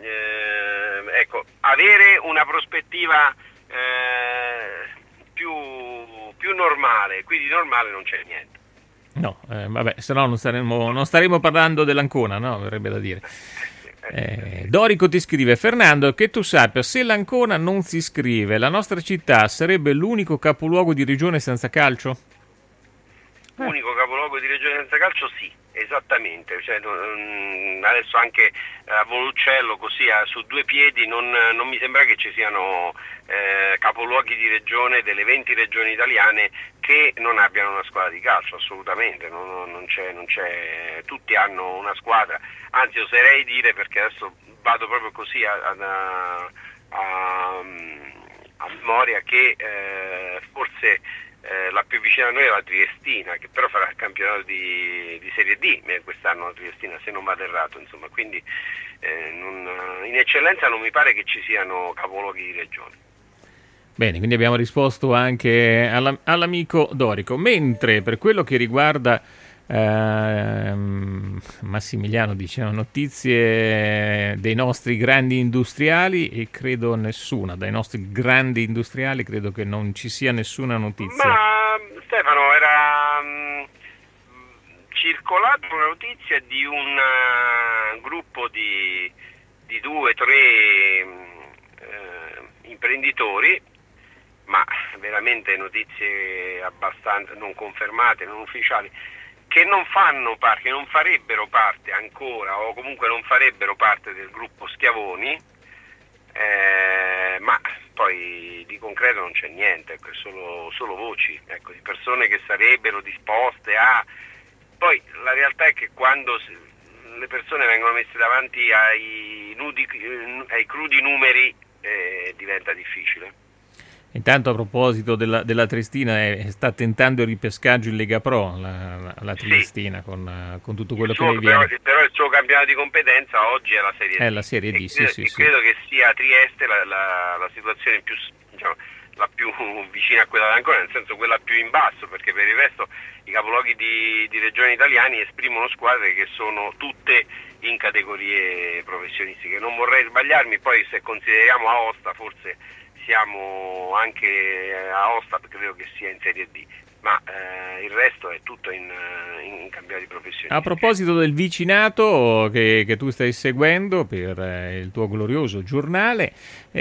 eh, ecco, avere una prospettiva eh, più, più normale, qui di normale non c'è niente. No, eh, vabbè, se no non staremo, non staremo parlando dell'Ancona, no? Verrebbe da dire. Eh, Dorico ti scrive: Fernando, che tu sappia, se l'Ancona non si iscrive, la nostra città sarebbe l'unico capoluogo di regione senza calcio? Unico capoluogo di regione senza calcio, sì, esattamente, cioè, non, adesso anche a Voluccello così a, su due piedi non, non mi sembra che ci siano eh, capoluoghi di regione delle venti regioni italiane che non abbiano una squadra di calcio, assolutamente, non, non, c'è, non c'è, tutti hanno una squadra, anzi oserei dire, perché adesso vado proprio così a, a, a, a memoria, che eh, forse Eh, la più vicina a noi è la Triestina, che però farà il campionato di, di Serie D quest'anno, la Triestina, se non vado errato, insomma, quindi eh, non, in eccellenza non mi pare che ci siano capoluoghi di regione. Bene, quindi abbiamo risposto anche alla, all'amico Dorico, mentre per quello che riguarda ehm, Massimiliano, diciamo, notizie dei nostri grandi industriali, e credo nessuna, dai nostri grandi industriali credo che non ci sia nessuna notizia. Ma Stefano, era mh, circolata una notizia di un uh, gruppo di, di due, tre uh, imprenditori, ma veramente notizie abbastanza non confermate, non ufficiali, che non fanno parte, che non farebbero parte ancora, o comunque non farebbero parte del gruppo Schiavoni, eh, ma poi di concreto non c'è niente, ecco, è solo, solo voci, ecco, di persone che sarebbero disposte a... Poi la realtà è che quando le persone vengono messe davanti ai, nudi, ai crudi numeri eh, diventa difficile. Intanto, a proposito della, della Triestina, è, sta tentando il ripescaggio in Lega Pro la, la Triestina, sì, con, con tutto quello il suo, che ne viene. Però, però il suo campionato di competenza oggi è la Serie D. È la Serie D, e sì, credo, sì, e sì. credo che sia a Trieste la, la, la situazione più, diciamo, la più vicina a quella d'Ancona, nel senso quella più in basso, perché per il resto i capoluoghi di, di regioni italiani esprimono squadre che sono tutte in categorie professionistiche. Non vorrei sbagliarmi, poi se consideriamo Aosta forse siamo anche a Aosta, credo che sia in Serie D, ma eh, il resto è tutto in, in campionati professionisti. A proposito del vicinato che, che tu stai seguendo per eh, il tuo glorioso giornale,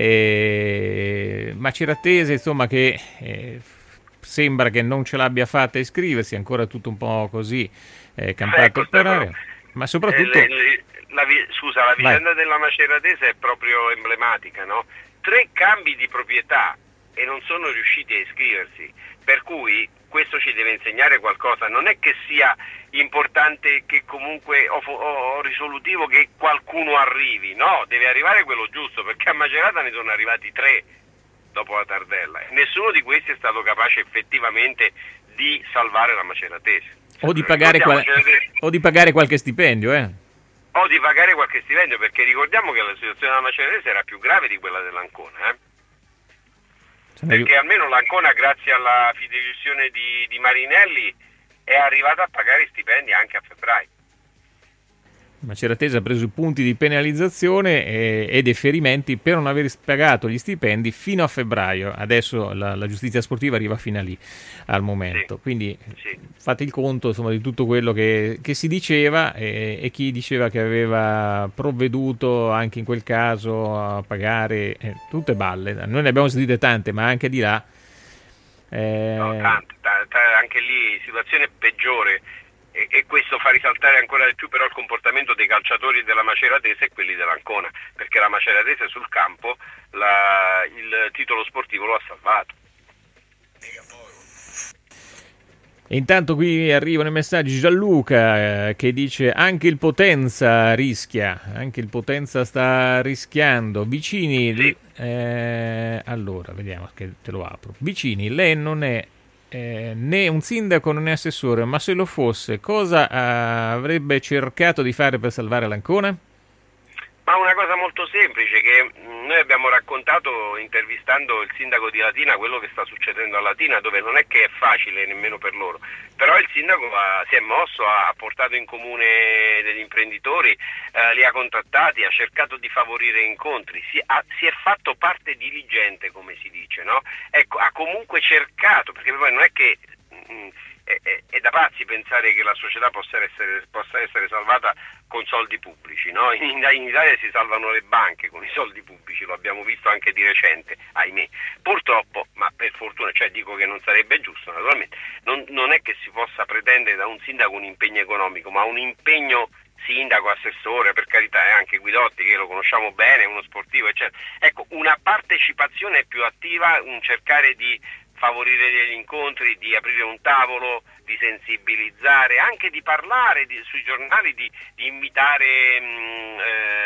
eh, Maceratese, insomma, che eh, sembra che non ce l'abbia fatta a iscriversi, ancora tutto un po' così eh, campato ecco, per aria, ma soprattutto... Le, le, la, scusa, la vicenda Vai. della Maceratese è proprio emblematica, no? Tre cambi di proprietà e non sono riusciti a iscriversi, per cui questo ci deve insegnare qualcosa. Non è che sia importante che comunque o, o risolutivo che qualcuno arrivi, no, deve arrivare quello giusto, perché a Macerata ne sono arrivati tre dopo la Tardella e nessuno di questi è stato capace effettivamente di salvare la Maceratese. O di pagare, qual- o di pagare qualche stipendio, eh? O di pagare qualche stipendio, perché ricordiamo che la situazione della Maceratese era più grave di quella dell'Ancona, eh? Perché almeno l'Ancona, grazie alla fideiussione di, di Marinelli, è arrivata a pagare stipendi anche a febbraio. Maceratese ha preso i punti di penalizzazione e, e deferimenti per non aver pagato gli stipendi fino a febbraio. Adesso la, la giustizia sportiva arriva fino a lì al momento, sì, quindi sì. Fate il conto, insomma, di tutto quello che, che si diceva e, e chi diceva che aveva provveduto anche in quel caso a pagare, eh, tutte balle. Noi ne abbiamo sentite tante, ma anche di là eh... no, tante, tante, anche lì situazione peggiore. E questo fa risaltare ancora di più però il comportamento dei calciatori della Maceratese e quelli dell'Ancona, perché la Maceratese sul campo la, il titolo sportivo lo ha salvato. E intanto qui arrivano i messaggi. Gianluca eh, che dice anche il Potenza rischia, anche il Potenza sta rischiando. Vicini, sì. eh, allora vediamo che te lo apro. Vicini, lei non è Eh, né un sindaco né assessore, ma se lo fosse, cosa eh, avrebbe cercato di fare per salvare l'Ancona? Ma una cosa molto semplice, che noi abbiamo raccontato intervistando il sindaco di Latina quello che sta succedendo a Latina, dove non è che è facile nemmeno per loro, però il sindaco ha, si è mosso, ha portato in comune degli imprenditori, eh, li ha contattati, ha cercato di favorire incontri, si, ha, si è fatto parte diligente, come si dice, no? Ecco, ha comunque cercato, perché poi non è che mh, è, è, è da pazzi pensare che la società possa essere, possa essere salvata con soldi pubblici, no? In, in Italia si salvano le banche con i soldi pubblici, lo abbiamo visto anche di recente, ahimè. Purtroppo, ma per fortuna, cioè dico che non sarebbe giusto naturalmente, non, non è che si possa pretendere da un sindaco un impegno economico, ma un impegno sindaco, assessore, per carità, e anche Guidotti, che lo conosciamo bene, uno sportivo, eccetera. Ecco, una partecipazione più attiva, un cercare di favorire degli incontri, di aprire un tavolo, di sensibilizzare, anche di parlare di, sui giornali, di, di invitare, mh,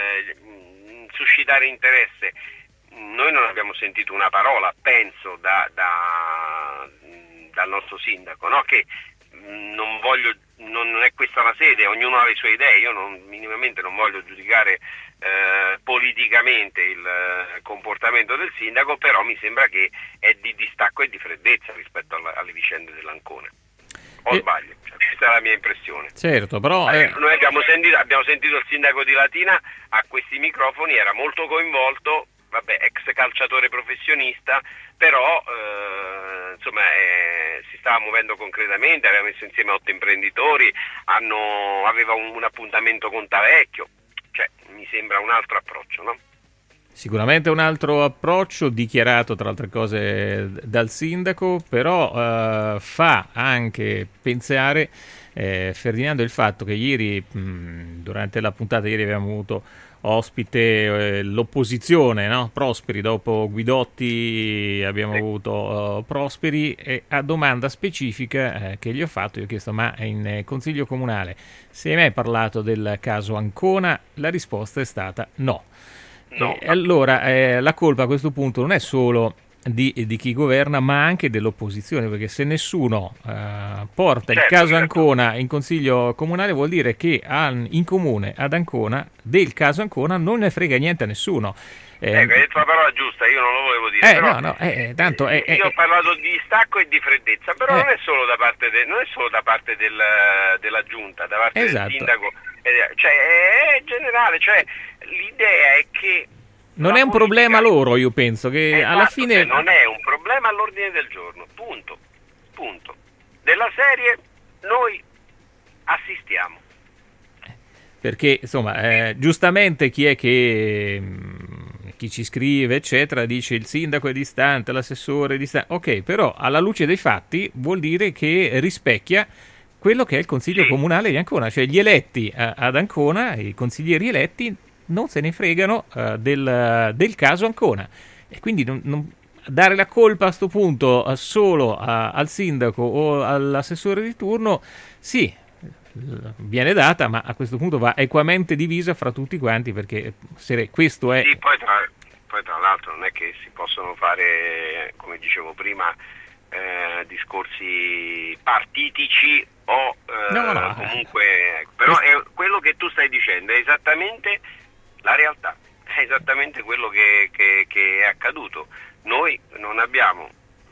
eh, suscitare interesse. Noi non abbiamo sentito una parola, penso, da, da, dal nostro sindaco, no? Che mh, non voglio, non, non è questa la sede, ognuno ha le sue idee, io non, minimamente non voglio giudicare Eh, politicamente il eh, comportamento del sindaco, però mi sembra che è di distacco e di freddezza rispetto alla, alle vicende dell'Ancona. O e... sbaglio? Cioè, questa è la mia impressione. Certo, però... Eh, eh... Noi abbiamo sentito, abbiamo sentito il sindaco di Latina a questi microfoni, era molto coinvolto, vabbè, ex calciatore professionista, però eh, insomma eh, si stava muovendo concretamente, aveva messo insieme otto imprenditori, hanno, aveva un, un appuntamento con Tavecchio. Cioè, mi sembra un altro approccio, no? Sicuramente un altro approccio dichiarato, tra altre cose, dal sindaco, però eh, fa anche pensare, eh, Ferdinando, il fatto che ieri, mh, durante la puntata, ieri abbiamo avuto ospite eh, l'opposizione, no? Prosperi, dopo Guidotti abbiamo sì. avuto uh, Prosperi, e a domanda specifica eh, che gli ho fatto, io ho chiesto: ma in eh, Consiglio Comunale si è mai parlato del caso Ancona? La risposta è stata no. no. E allora eh, la colpa a questo punto non è solo di, di chi governa, ma anche dell'opposizione, perché se nessuno eh, porta certo, il caso certo. Ancona in Consiglio Comunale, vuol dire che an, in comune ad Ancona del caso Ancona non ne frega niente a nessuno. Eh, ecco, hai detto la parola giusta, io non lo volevo dire. Eh, però, no, no, eh, tanto, eh, io eh, ho parlato di distacco e di freddezza, però eh. non è solo da parte, de, non è solo da parte del, della giunta, da parte esatto. del sindaco, cioè è generale, cioè l'idea è che non è un problema loro, io penso che esatto, alla fine cioè non è un problema all'ordine del giorno, punto, punto. Della serie noi assistiamo. Perché insomma, eh, giustamente chi è che mh, chi ci scrive eccetera dice il sindaco è distante, l'assessore è distante, ok, però alla luce dei fatti vuol dire che rispecchia quello che è il Consiglio sì. Comunale di Ancona, cioè gli eletti a, ad Ancona, i consiglieri eletti non se ne fregano uh, del, del caso Ancona, e quindi non, non dare la colpa a sto punto uh, solo a, al sindaco o all'assessore di turno, sì, viene data, ma a questo punto va equamente divisa fra tutti quanti, perché se questo è... Sì, poi tra, poi tra l'altro non è che si possono fare, come dicevo prima, eh, discorsi partitici o eh, no, no, comunque... Però è, quello che tu stai dicendo è esattamente la realtà, è esattamente quello che, che, che è accaduto. Noi non abbiamo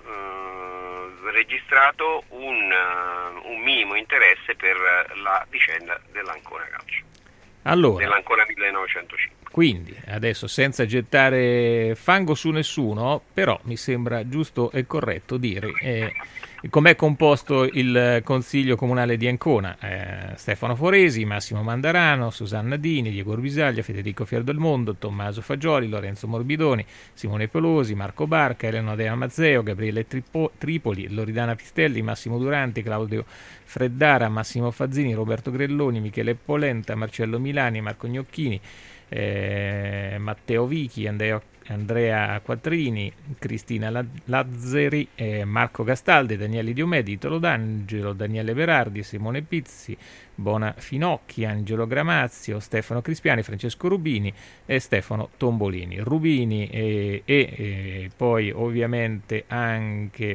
eh, registrato un, uh, un minimo interesse per la vicenda dell'Ancona Calcio, allora, dell'Ancona millenovecentocinque. Quindi, adesso senza gettare fango su nessuno, però mi sembra giusto e corretto dire eh, com'è composto il Consiglio Comunale di Ancona. Eh, Stefano Foresi, Massimo Mandarano, Susanna Dini, Diego Orbisaglia, Federico Fiordelmondo, Tommaso Fagioli, Lorenzo Morbidoni, Simone Pelosi, Marco Barca, Elena Dea Mazzeo, Gabriele Tripo- Tripoli, Loridana Pistelli, Massimo Duranti, Claudio Freddara, Massimo Fazzini, Roberto Grelloni, Michele Polenta, Marcello Milani, Marco Gnocchini, eh, Matteo Vichi, Andrea, Andrea Quattrini, Cristina Lazzeri, eh, Marco Gastaldi, Daniele Diomedi, Italo D'Angelo, Daniele Berardi, Simone Pizzi, Bona Finocchi, Angelo Gramazio, Stefano Crispiani, Francesco Rubini e Stefano Tombolini. Rubini e, e, e poi ovviamente anche,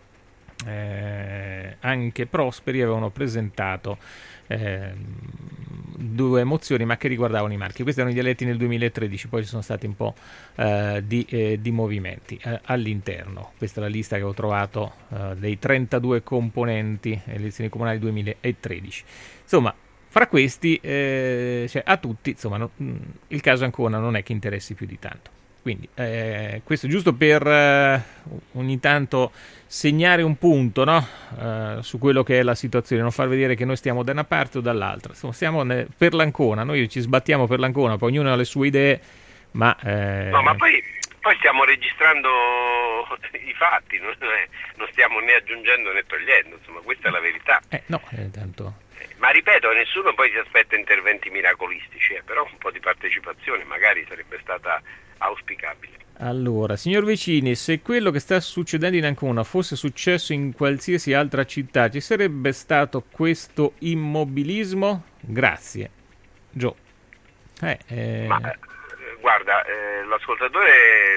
eh, anche Prosperi avevano presentato Eh, due mozioni, ma che riguardavano i marchi. Questi erano gli eletti nel duemilatredici, poi ci sono stati un po' eh, di, eh, di movimenti eh, all'interno. Questa è la lista che ho trovato eh, dei trentadue componenti elezioni comunali duemilatredici. Insomma, fra questi eh, cioè, a tutti, insomma, no, il caso Ancona non è che interessi più di tanto. Quindi eh, questo giusto per eh, ogni tanto segnare un punto, no? eh, su quello che è la situazione, non far vedere che noi stiamo da una parte o dall'altra. Insomma, stiamo ne- per l'Ancona, noi ci sbattiamo per l'Ancona, poi ognuno ha le sue idee, ma... Eh... No, ma poi, poi stiamo registrando i fatti, non, è, non stiamo né aggiungendo né togliendo, insomma questa è la verità. Eh, no, eh, tanto... Ma ripeto, nessuno poi si aspetta interventi miracolistici, eh, però un po' di partecipazione magari sarebbe stata auspicabile. Allora, signor Vicini, se quello che sta succedendo in Ancona fosse successo in qualsiasi altra città, ci sarebbe stato questo immobilismo? Grazie. Gio. Eh, eh... Ma, eh, guarda, eh, l'ascoltatore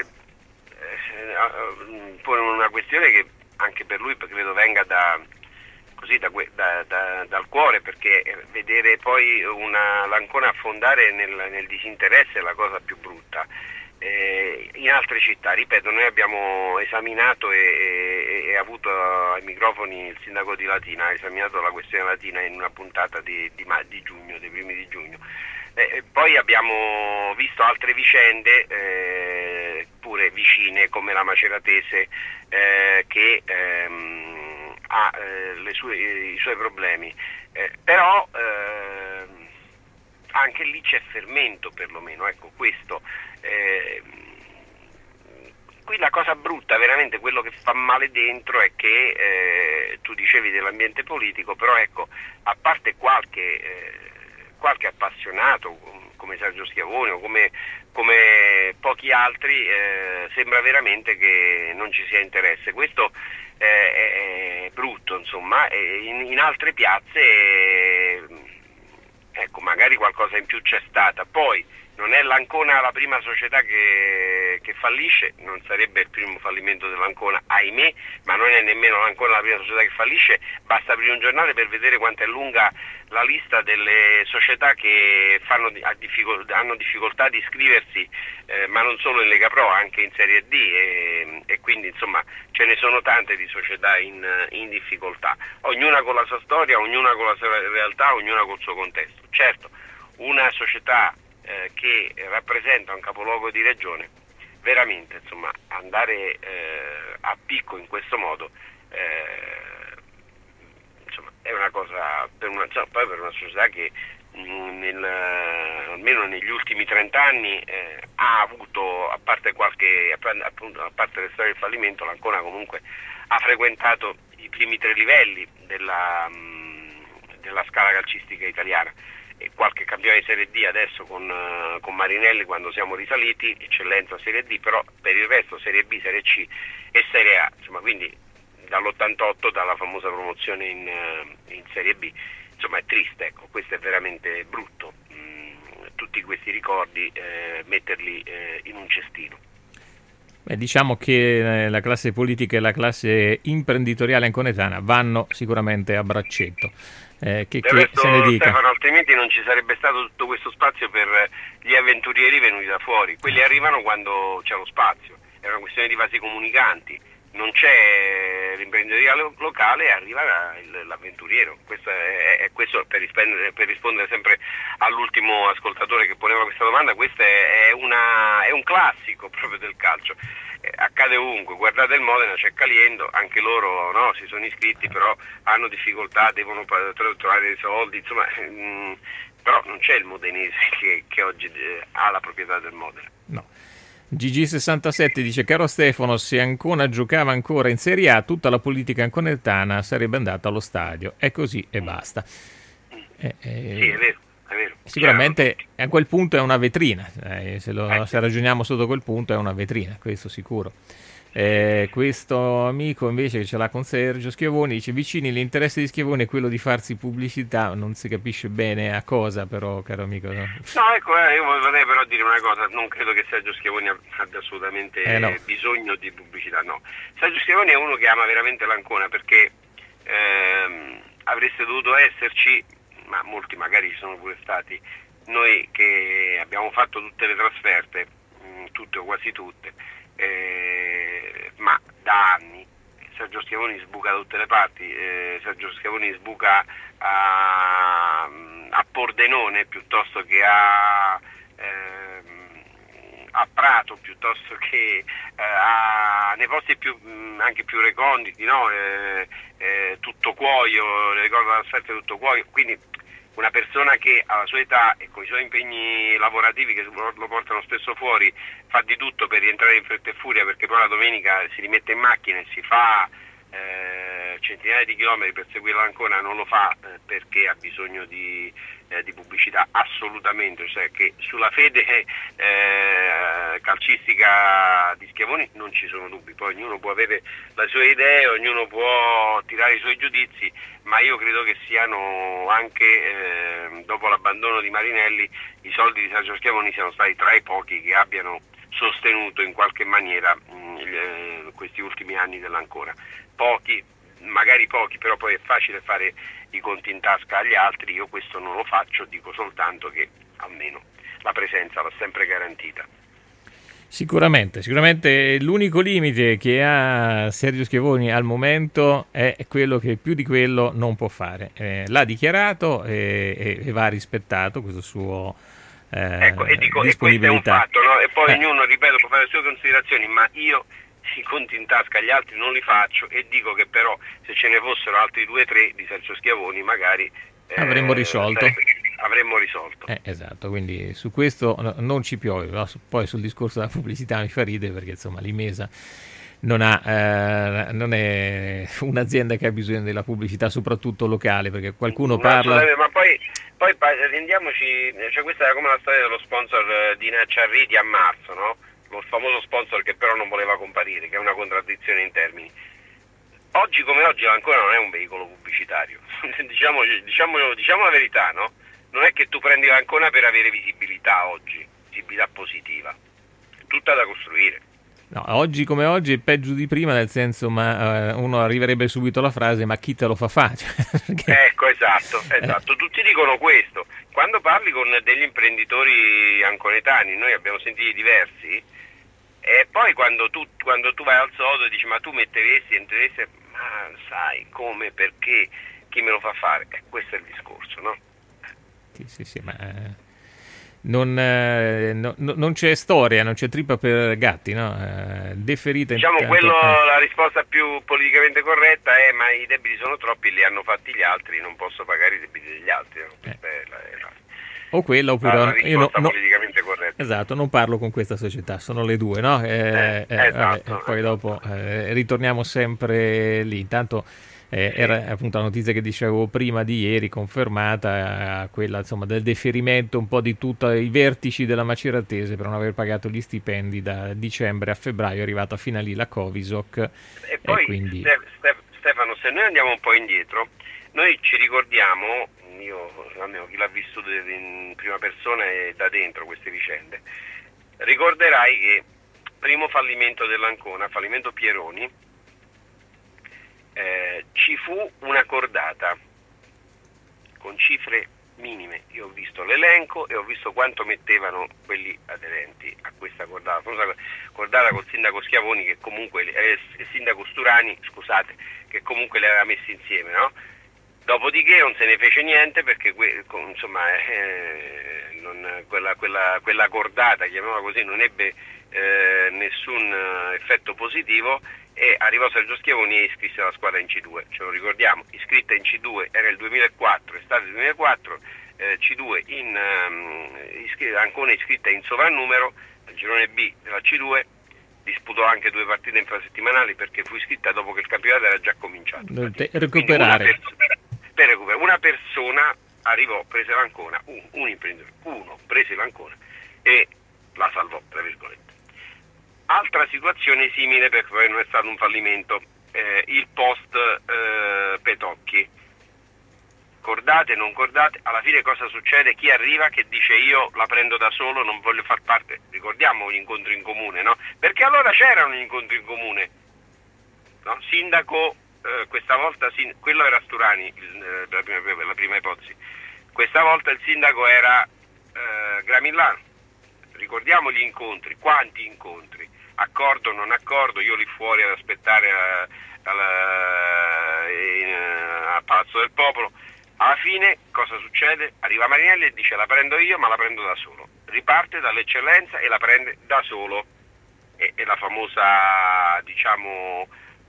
eh, pone una questione che anche per lui credo venga da... così da, da, da, dal cuore, perché vedere poi una l'Ancona affondare nel, nel disinteresse è la cosa più brutta. Eh, in altre città, ripeto, noi abbiamo esaminato e, e, e avuto ai microfoni il sindaco di Latina, ha esaminato la questione Latina in una puntata di, di, di giugno, dei primi di giugno. Eh, poi abbiamo visto altre vicende eh, pure vicine, come la Maceratese, eh, che ehm, ha eh, le sue, i suoi problemi, eh, però eh, anche lì c'è fermento, perlomeno, ecco questo. Eh, qui la cosa brutta, veramente quello che fa male dentro è che eh, tu dicevi dell'ambiente politico, però ecco, a parte qualche, eh, qualche appassionato come Sergio Schiavone o come, come pochi altri, eh, sembra veramente che non ci sia interesse. Questo eh, è brutto, insomma. In, in altre piazze eh, ecco, magari qualcosa in più c'è stata. Poi non è l'Ancona la prima società che, che fallisce, non sarebbe il primo fallimento dell'Ancona, ahimè, ma non è nemmeno l'Ancona la prima società che fallisce. Basta aprire un giornale per vedere quanto è lunga la lista delle società che fanno, hanno difficoltà di iscriversi, eh, ma non solo in Lega Pro, anche in Serie D, e, e quindi insomma ce ne sono tante di società in, in difficoltà, ognuna con la sua storia, ognuna con la sua realtà, ognuna col suo contesto. Certo, una società Eh, che rappresenta un capoluogo di regione, veramente insomma andare eh, a picco in questo modo eh, insomma è una cosa per una, cioè, poi per una società che mh, nel, almeno negli ultimi trent'anni eh, ha avuto, a parte qualche appunto, a parte le storie del fallimento, l'Ancona comunque ha frequentato i primi tre livelli della, mh, della scala calcistica italiana. E qualche campione di Serie D adesso con, uh, con Marinelli quando siamo risaliti, eccellenza Serie D, però per il resto Serie B, Serie C e Serie A, insomma, quindi dall'ottantotto, dalla famosa promozione in, uh, in Serie B, insomma è triste, ecco, questo è veramente brutto, mm, tutti questi ricordi eh, metterli eh, in un cestino. Beh, diciamo che la classe politica e la classe imprenditoriale anconetana vanno sicuramente a braccetto. Eh, che, che resto, se ne dica. Stefano, altrimenti non ci sarebbe stato tutto questo spazio per gli avventurieri venuti da fuori. Quelli arrivano quando c'è lo spazio, è una questione di vasi comunicanti, non c'è l'imprenditoria lo- locale, arriva l'avventuriero. Questo è, è questo per rispondere, per rispondere sempre all'ultimo ascoltatore che poneva questa domanda. Questo è, è, una, è un classico proprio del calcio. Eh, accade ovunque, guardate il Modena, c'è Caliendo, anche loro no, si sono iscritti, però hanno difficoltà, devono trovare dei soldi, insomma, mh, però non c'è il modenese che, che oggi eh, ha la proprietà del Modena. No. G G sessantasette dice: caro Stefano, se Ancona giocava ancora in Serie A, tutta la politica anconetana sarebbe andata allo stadio. È così e basta. Eh, eh, sì, è vero, è vero. Sicuramente a quel punto è una vetrina, eh, se, lo, eh. se ragioniamo sotto quel punto è una vetrina, questo sicuro. Eh, questo amico invece che ce l'ha con Sergio Schiavoni dice: Vicini, l'interesse di Schiavoni è quello di farsi pubblicità, non si capisce bene a cosa, però, caro amico. No, no ecco, eh, io vorrei però dire una cosa, non credo che Sergio Schiavoni abbia assolutamente eh no. bisogno di pubblicità, no. Sergio Schiavoni è uno che ama veramente l'Ancona, perché ehm, avreste dovuto esserci, ma molti magari ci sono pure stati, noi che abbiamo fatto tutte le trasferte, mh, tutte o quasi tutte, Eh, ma da anni Sergio Schiavoni sbuca da tutte le parti, eh, Sergio Schiavoni sbuca a, a Pordenone piuttosto che a, eh, a Prato piuttosto che eh, a, nei posti più, mh, anche più reconditi, no? eh, eh, tutto cuoio, le ricordo la trasferta tutto cuoio, quindi una persona che alla sua età e con i suoi impegni lavorativi che lo portano spesso fuori fa di tutto per rientrare in fretta e furia, perché poi la domenica si rimette in macchina e si fa eh, centinaia di chilometri per seguirla ancora, non lo fa eh, perché ha bisogno di, eh, di pubblicità, assolutamente, cioè che sulla fede eh, calcistica di Schiavoni non ci sono dubbi, poi ognuno può avere le sue idee, ognuno può tirare i suoi giudizi, ma io credo che siano anche, eh, dopo l'abbandono di Marinelli, i soldi di Sergio Schiavoni siano stati tra i pochi che abbiano sostenuto in qualche maniera mh, eh, questi ultimi anni dell'Ancona. Pochi, magari pochi, però poi è facile fare i conti in tasca agli altri, io questo non lo faccio, dico soltanto che almeno la presenza va sempre garantita. Sicuramente, sicuramente l'unico limite che ha Sergio Schiavoni al momento è quello che più di quello non può fare. Eh, l'ha dichiarato e, e va rispettato questo suo eh, ecco, e dico, disponibilità. E questo è un fatto, no? E poi eh. ognuno, ripeto, può fare le sue considerazioni, ma io i conti in tasca agli altri non li faccio, e dico che però se ce ne fossero altri due o tre di Sergio Schiavoni magari eh, avremmo risolto. Sarebbe, avremmo risolto. Eh, esatto, quindi su questo no, non ci piove, no? Poi sul discorso della pubblicità mi fa ridere perché insomma l'Imesa non, ha, eh, non è un'azienda che ha bisogno della pubblicità, soprattutto locale, perché qualcuno no, parla... Ma poi, poi rendiamoci, cioè questa è come la storia dello sponsor di Nacciarriti a marzo, no? Lo famoso sponsor che però non voleva comparire, che è una contraddizione in termini. Oggi come oggi ancora non è un veicolo pubblicitario, diciamo, diciamo, diciamo la verità, no? Non è che tu prendi l'Ancona per avere visibilità oggi, visibilità positiva, è tutta da costruire. No, oggi come oggi è peggio di prima, nel senso, ma uh, uno arriverebbe subito alla frase, ma chi te lo fa fare? Perché... Ecco, esatto, esatto, eh. Tutti dicono questo. Quando parli con degli imprenditori anconetani, noi abbiamo sentiti diversi, e poi quando tu, quando tu vai al sodo e dici ma tu metteresti, entreresti, ma sai come, perché, chi me lo fa fare? Eh, questo è il discorso, no? Sì, sì, sì, ma eh, non, eh, no, non c'è storia, non c'è trippa per gatti, no? Eh, deferita diciamo intanto, quello, eh. la risposta più politicamente corretta è ma i debiti sono troppi, li hanno fatti gli altri, non posso pagare i debiti degli altri, no? Eh. Questa è la, è la, o quella oppure la, la io no, no, politicamente corretta. Esatto, non parlo con questa società, sono le due, no? Eh, Eh, eh, esatto, vabbè, poi dopo eh, ritorniamo sempre lì. Intanto eh, era appunto la notizia che dicevo prima di ieri, confermata, eh, quella insomma del deferimento un po' di tutti i vertici della Maceratese per non aver pagato gli stipendi da dicembre a febbraio, è arrivata fino a lì la Covisoc. E poi e quindi... Stefano, se noi andiamo un po' indietro, noi ci ricordiamo, io almeno chi l'ha vissuto in prima persona e da dentro queste vicende, ricorderai che primo fallimento dell'Ancona, fallimento Pieroni, eh, ci fu una cordata con cifre minime. Io ho visto l'elenco e ho visto quanto mettevano quelli aderenti a questa cordata, famosa cordata col sindaco Schiavoni, che comunque eh, il sindaco Sturani, scusate, che comunque li aveva messi insieme, no? Dopodiché non se ne fece niente perché que, insomma eh, non, quella, quella, quella cordata, chiamiamola così, non ebbe eh, nessun effetto positivo, e arrivò Sergio Schiavoni e iscrisse la squadra in C due, ce lo ricordiamo, iscritta in C due era il duemilaquattro, estate duemilaquattro, eh, C due in um, iscritta, Ancona iscritta in sovrannumero, al girone B della C due, disputò anche due partite infrasettimanali perché fu iscritta dopo che il campionato era già cominciato. Dovete recuperare. Per recuperare. Una persona arrivò, prese l'Ancona, un, un imprenditore, uno prese l'Ancona e la salvò, tra virgolette. Altra situazione simile, perché poi non è stato un fallimento, eh, il post eh, Petocchi. Cordate, non cordate, alla fine cosa succede? Chi arriva che dice io la prendo da solo, non voglio far parte, ricordiamo gli incontri in comune, no? Perché allora c'erano gli incontri in comune, no? Sindaco, eh, questa volta, sin- quello era Sturani, il, eh, la, prima, la prima ipotesi, questa volta il sindaco era eh, Gramillano, ricordiamo gli incontri, quanti incontri, accordo, non accordo, io lì fuori ad aspettare a, a, a, in, a Palazzo del Popolo. Alla fine cosa succede? Arriva Marinelli e dice la prendo io, ma la prendo da solo. Riparte dall'eccellenza e la prende da solo. E, e la famosa, diciamo,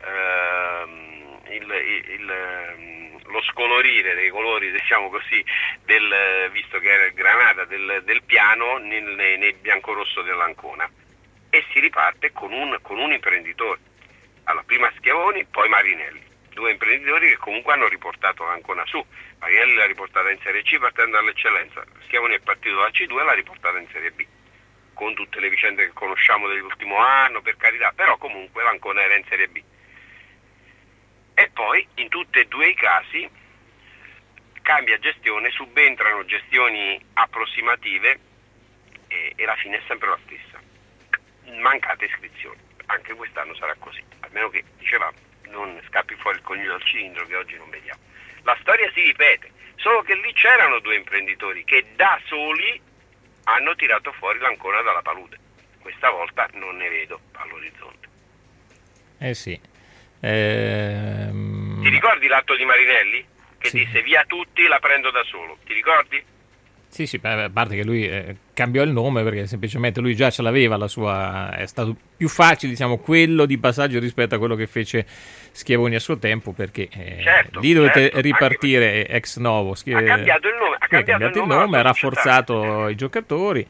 ehm, il, il, il, lo scolorire dei colori, diciamo così, del, visto che era il granata del, del piano nel, nel biancorosso dell'Ancona. E si riparte con un, con un imprenditore. Allora, prima Schiavoni, poi Marinelli. Due imprenditori che comunque hanno riportato l'Ancona su. Marinelli l'ha riportata in Serie C partendo dall'eccellenza, Schiavoni è partito dal C due e l'ha riportata in Serie B, con tutte le vicende che conosciamo dell'ultimo anno, per carità, però comunque l'Ancona era in Serie B. E poi in tutti e due i casi cambia gestione, subentrano gestioni approssimative e, e la fine è sempre la stessa. Mancate iscrizioni, anche quest'anno sarà così, almeno che, dicevamo, non scappi fuori il coniglio dal cilindro che oggi non vediamo. La storia si ripete, solo che lì c'erano due imprenditori che da soli hanno tirato fuori l'Ancona dalla palude. Questa volta non ne vedo all'orizzonte. Eh sì. Ehm... Ti ricordi l'atto di Marinelli? Che sì. disse via tutti, la prendo da solo. Ti ricordi? Sì, sì, a parte che lui eh, cambiò il nome perché semplicemente lui già ce l'aveva, la sua, è stato più facile, diciamo, quello di passaggio rispetto a quello che fece Schiavoni a suo tempo, perché eh, certo, lì dovete certo, ripartire ex novo. Schie... Ha cambiato il nome, ha cambiato, cambiato il nome, ha rafforzato i giocatori.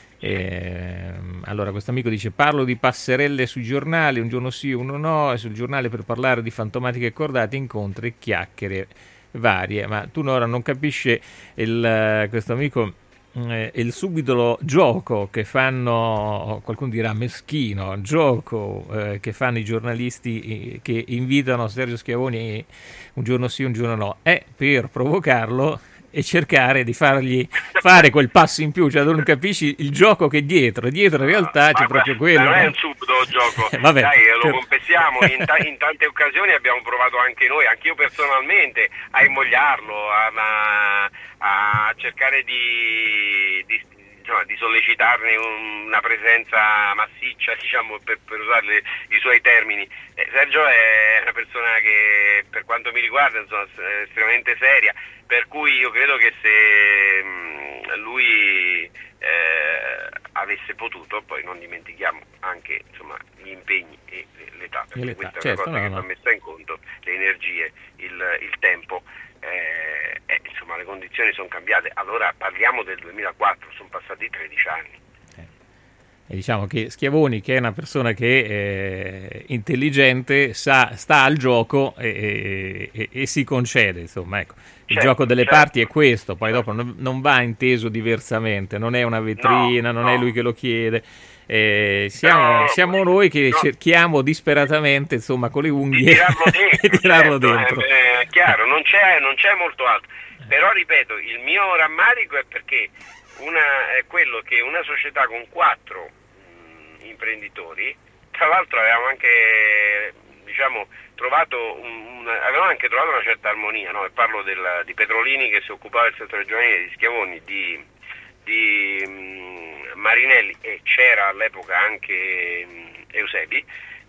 E, allora questo amico dice: parlo di passerelle sui giornali, un giorno sì, uno no, e sul giornale per parlare di fantomatiche cordate, incontri e chiacchiere varie. Ma tu, Nora, non capisce il, questo amico eh, il subdolo gioco che fanno, qualcuno dirà meschino, gioco eh, che fanno i giornalisti eh, che invitano Sergio Schiavoni un giorno sì, un giorno no, è per provocarlo e cercare di fargli fare quel passo in più, cioè tu non capisci il gioco che dietro, dietro in realtà c'è proprio quello. Non è no? un subdolo gioco, eh, vabbè, dai, lo per... confessiamo, in, ta- in tante occasioni abbiamo provato anche noi, anch'io personalmente, a invogliarlo, a, a cercare di, di, insomma, di sollecitarne un, una presenza massiccia, diciamo, per, per usare i suoi termini. Eh, Sergio è una persona che, per quanto mi riguarda, insomma, è estremamente seria, per cui io credo che se mh, lui eh, avesse potuto, poi non dimentichiamo anche, insomma, gli impegni e l'età, perché l'età, questa certo, è una cosa no, che no. va messa in conto, le energie, il, il tempo, eh, eh, insomma le condizioni sono cambiate. Allora parliamo del duemilaquattro, sono passati tredici anni. E diciamo che Schiavoni, che è una persona che è intelligente, sa, sta al gioco e, e, e si concede, insomma, ecco. Il certo, gioco delle certo. parti è questo, poi dopo non, non va inteso diversamente, non è una vetrina, no, non no. è lui che lo chiede. Eh, siamo, no, siamo noi che no. cerchiamo disperatamente, insomma, con le unghie di tirarlo dentro, di tirarlo certo, dentro. È, è chiaro, non c'è, non c'è molto altro. Però ripeto, il mio rammarico è perché una, è quello che una società con quattro mh, imprenditori, tra l'altro avevamo anche, diciamo, trovato un, un, avevamo anche trovato una certa armonia, no? E parlo del, di Petrolini, che si occupava del settore giovanile, di Schiavoni, di, di mh, Marinelli, e c'era all'epoca anche mh, Eusebi,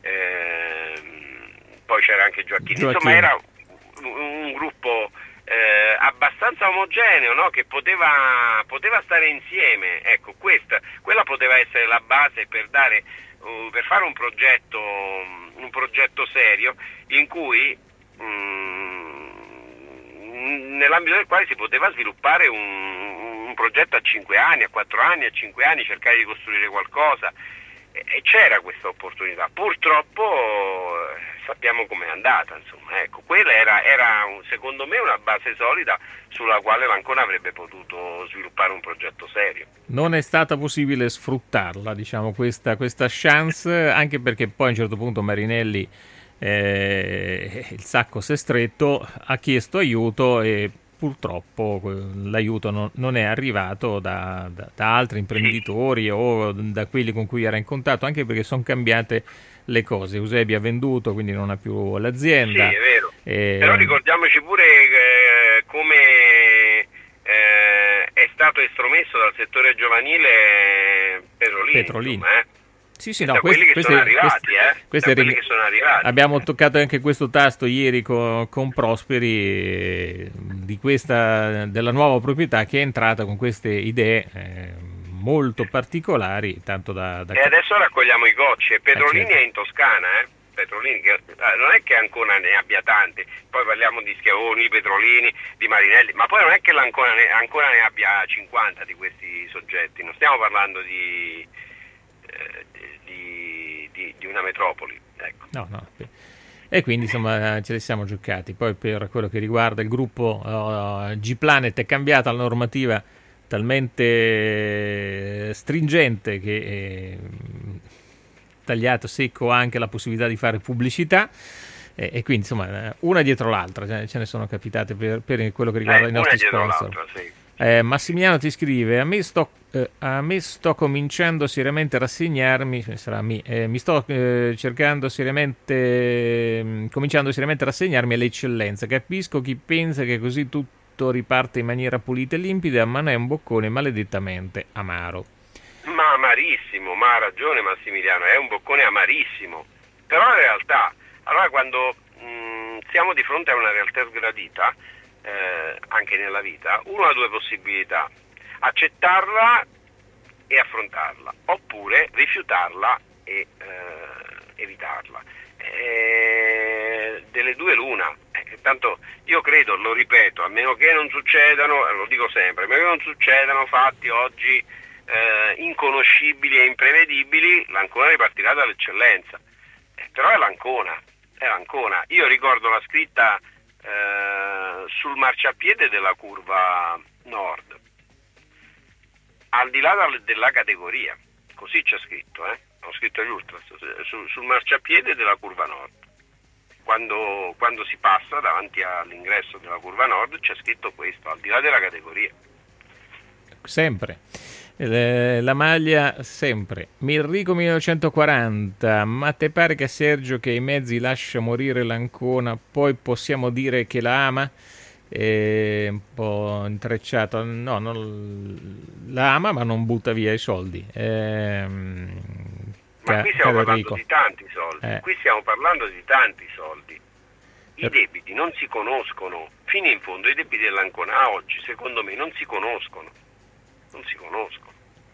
ehm, poi c'era anche Gioacchini. Gioacchini. Insomma era un, un gruppo eh, abbastanza omogeneo, no? Che poteva, poteva stare insieme. Ecco, questa, quella poteva essere la base per dare, uh, per fare un progetto, un progetto serio in cui mh, nell'ambito del quale si poteva sviluppare un, un progetto a cinque anni, a quattro anni, a cinque anni, cercare di costruire qualcosa. E c'era questa opportunità, purtroppo eh, sappiamo com'è andata, insomma, ecco, quella era, era un, secondo me una base solida sulla quale l'Ancona avrebbe potuto sviluppare un progetto serio. Non è stata possibile sfruttarla, diciamo, questa, questa chance, anche perché poi a un certo punto Marinelli, eh, il sacco si è stretto, ha chiesto aiuto e purtroppo l'aiuto non, non è arrivato da, da, da altri imprenditori sì. o da quelli con cui era in contatto, anche perché sono cambiate le cose. Eusebi ha venduto, quindi non ha più l'azienda. Sì, è vero. E... Però ricordiamoci pure eh, come eh, è stato estromesso dal settore giovanile Petrolini. Petrolini. Insomma, eh. Sì, sì, da no, quelli questi, che questi, sono arrivati, questi, eh, questi da quelli rim- che sono arrivati. Abbiamo toccato anche questo tasto ieri con, con Prosperi eh, di questa, della nuova proprietà che è entrata con queste idee eh, molto particolari, tanto da... da... E adesso raccogliamo i gocci, e Petrolini Eh, certo. è in Toscana, eh? Petrolini, che, eh, non è che Ancona ne abbia tanti, poi parliamo di Schiavoni, Petrolini, di Marinelli, ma poi non è che l'Ancona ne, Ancona ne abbia cinquanta di questi soggetti, non stiamo parlando di, eh, di, di, di una metropoli, ecco. No, no. E quindi insomma ce li siamo giocati. Poi per quello che riguarda il gruppo uh, G-Planet è cambiata la normativa talmente stringente che è tagliato secco anche la possibilità di fare pubblicità e, e quindi insomma una dietro l'altra ce, ce ne sono capitate per, per quello che riguarda Eh, i nostri una dietro sponsor. l'altra, sì. Eh, Massimiliano ti scrive: a me sto, eh, a me sto cominciando seriamente a rassegnarmi, sarà mi, eh, mi sto eh, cercando seriamente, eh, cominciando seriamente a rassegnarmi alle eccellenze. Capisco chi pensa che così tutto riparte in maniera pulita e limpida, ma non è un boccone maledettamente amaro. Ma amarissimo, ma ha ragione Massimiliano, è un boccone amarissimo, però in realtà, allora quando mh, siamo di fronte a una realtà sgradita, eh, anche nella vita, uno ha due possibilità: accettarla e affrontarla, oppure rifiutarla e eh, evitarla. Eh, delle due l'una, eh, tanto io credo, lo ripeto, a meno che non succedano, lo dico sempre, a meno che non succedano fatti oggi Eh, inconoscibili e imprevedibili, l'Ancona ripartirà dall'eccellenza, eh, però è l'Ancona, è l'Ancona. Io ricordo la scritta eh, sul marciapiede della curva nord, al di là dal, della categoria, così c'è scritto, eh? Ho scritto agli ultras, sul, sul marciapiede della curva nord, quando, quando si passa davanti all'ingresso della curva nord c'è scritto questo, al di là della categoria. Sempre. Eh, la maglia sempre. Mirrico millenovecentoquaranta: ma te pare che Sergio che ai mezzi lascia morire l'Ancona poi possiamo dire che la ama? È un po' intrecciato. No, non, la ama ma non butta via i soldi. Eh, ma qui stiamo parlando Enrico. di tanti soldi, Eh. qui stiamo parlando di tanti soldi. I debiti non si conoscono, fino in fondo i debiti dell'Ancona oggi secondo me non si conoscono. non si conoscono.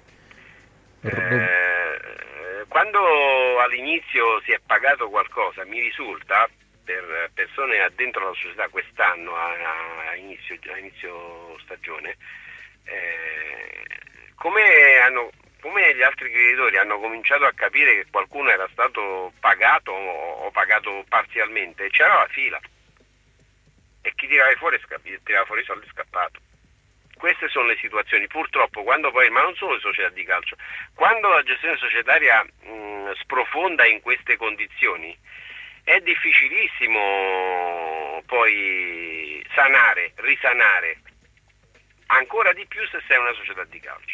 Eh, quando all'inizio si è pagato qualcosa, mi risulta, per persone addentro la società quest'anno a, a, inizio, a inizio stagione, eh, come, hanno, come gli altri creditori hanno cominciato a capire che qualcuno era stato pagato o, o pagato parzialmente, c'era la fila e chi tirava fuori, tirava fuori i soldi è scappato. Queste sono le situazioni, purtroppo, quando poi, ma non solo le società di calcio, quando la gestione societaria mh, sprofonda in queste condizioni, è difficilissimo poi sanare, risanare, ancora di più se sei una società di calcio.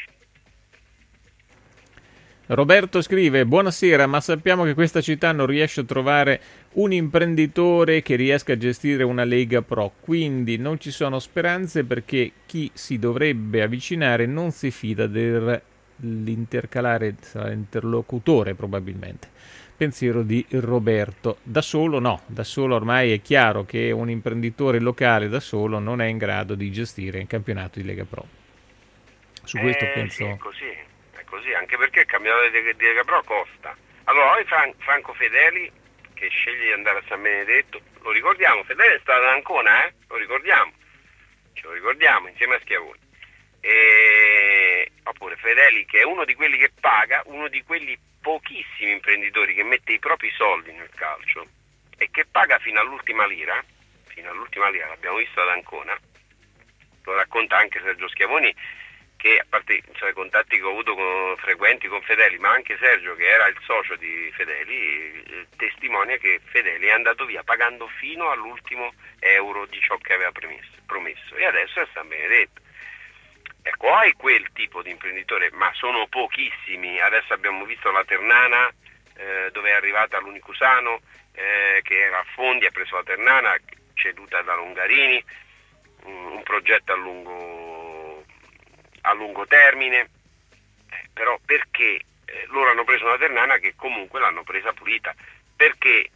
Roberto scrive: buonasera, ma sappiamo che questa città non riesce a trovare un imprenditore che riesca a gestire una Lega Pro, quindi non ci sono speranze perché chi si dovrebbe avvicinare non si fida dell'intercalare, sarà interlocutore probabilmente. Pensiero di Roberto. Da solo no, da solo ormai è chiaro che un imprenditore locale da solo non è in grado di gestire il campionato di Lega Pro. Su questo eh, penso... Sì, è così, è così, anche perché il campionato di Lega Pro costa. Allora, oggi Fran- Franco Fedeli, che sceglie di andare a San Benedetto, lo ricordiamo, Fedeli è stato ad Ancona, eh? Lo ricordiamo, ce lo ricordiamo, insieme a Schiavoni. E... oppure Fedeli, che è uno di quelli che paga, uno di quelli pochissimi imprenditori che mette i propri soldi nel calcio e che paga fino all'ultima lira, fino all'ultima lira, l'abbiamo visto ad Ancona, lo racconta anche Sergio Schiavoni, che a parte cioè, i contatti che ho avuto con, frequenti con Fedeli, ma anche Sergio che era il socio di Fedeli, eh, testimonia che Fedeli è andato via pagando fino all'ultimo euro di ciò che aveva promesso, promesso e adesso è a San Benedetto. Ecco, hai quel tipo di imprenditore, ma sono pochissimi. Adesso abbiamo visto la Ternana, eh, dove è arrivata l'Unicusano, eh, che era a fondi, ha preso la Ternana, ceduta da Longarini, um, un progetto a lungo, a lungo termine, eh, però perché eh, loro hanno preso una Ternana che comunque l'hanno presa pulita, perché,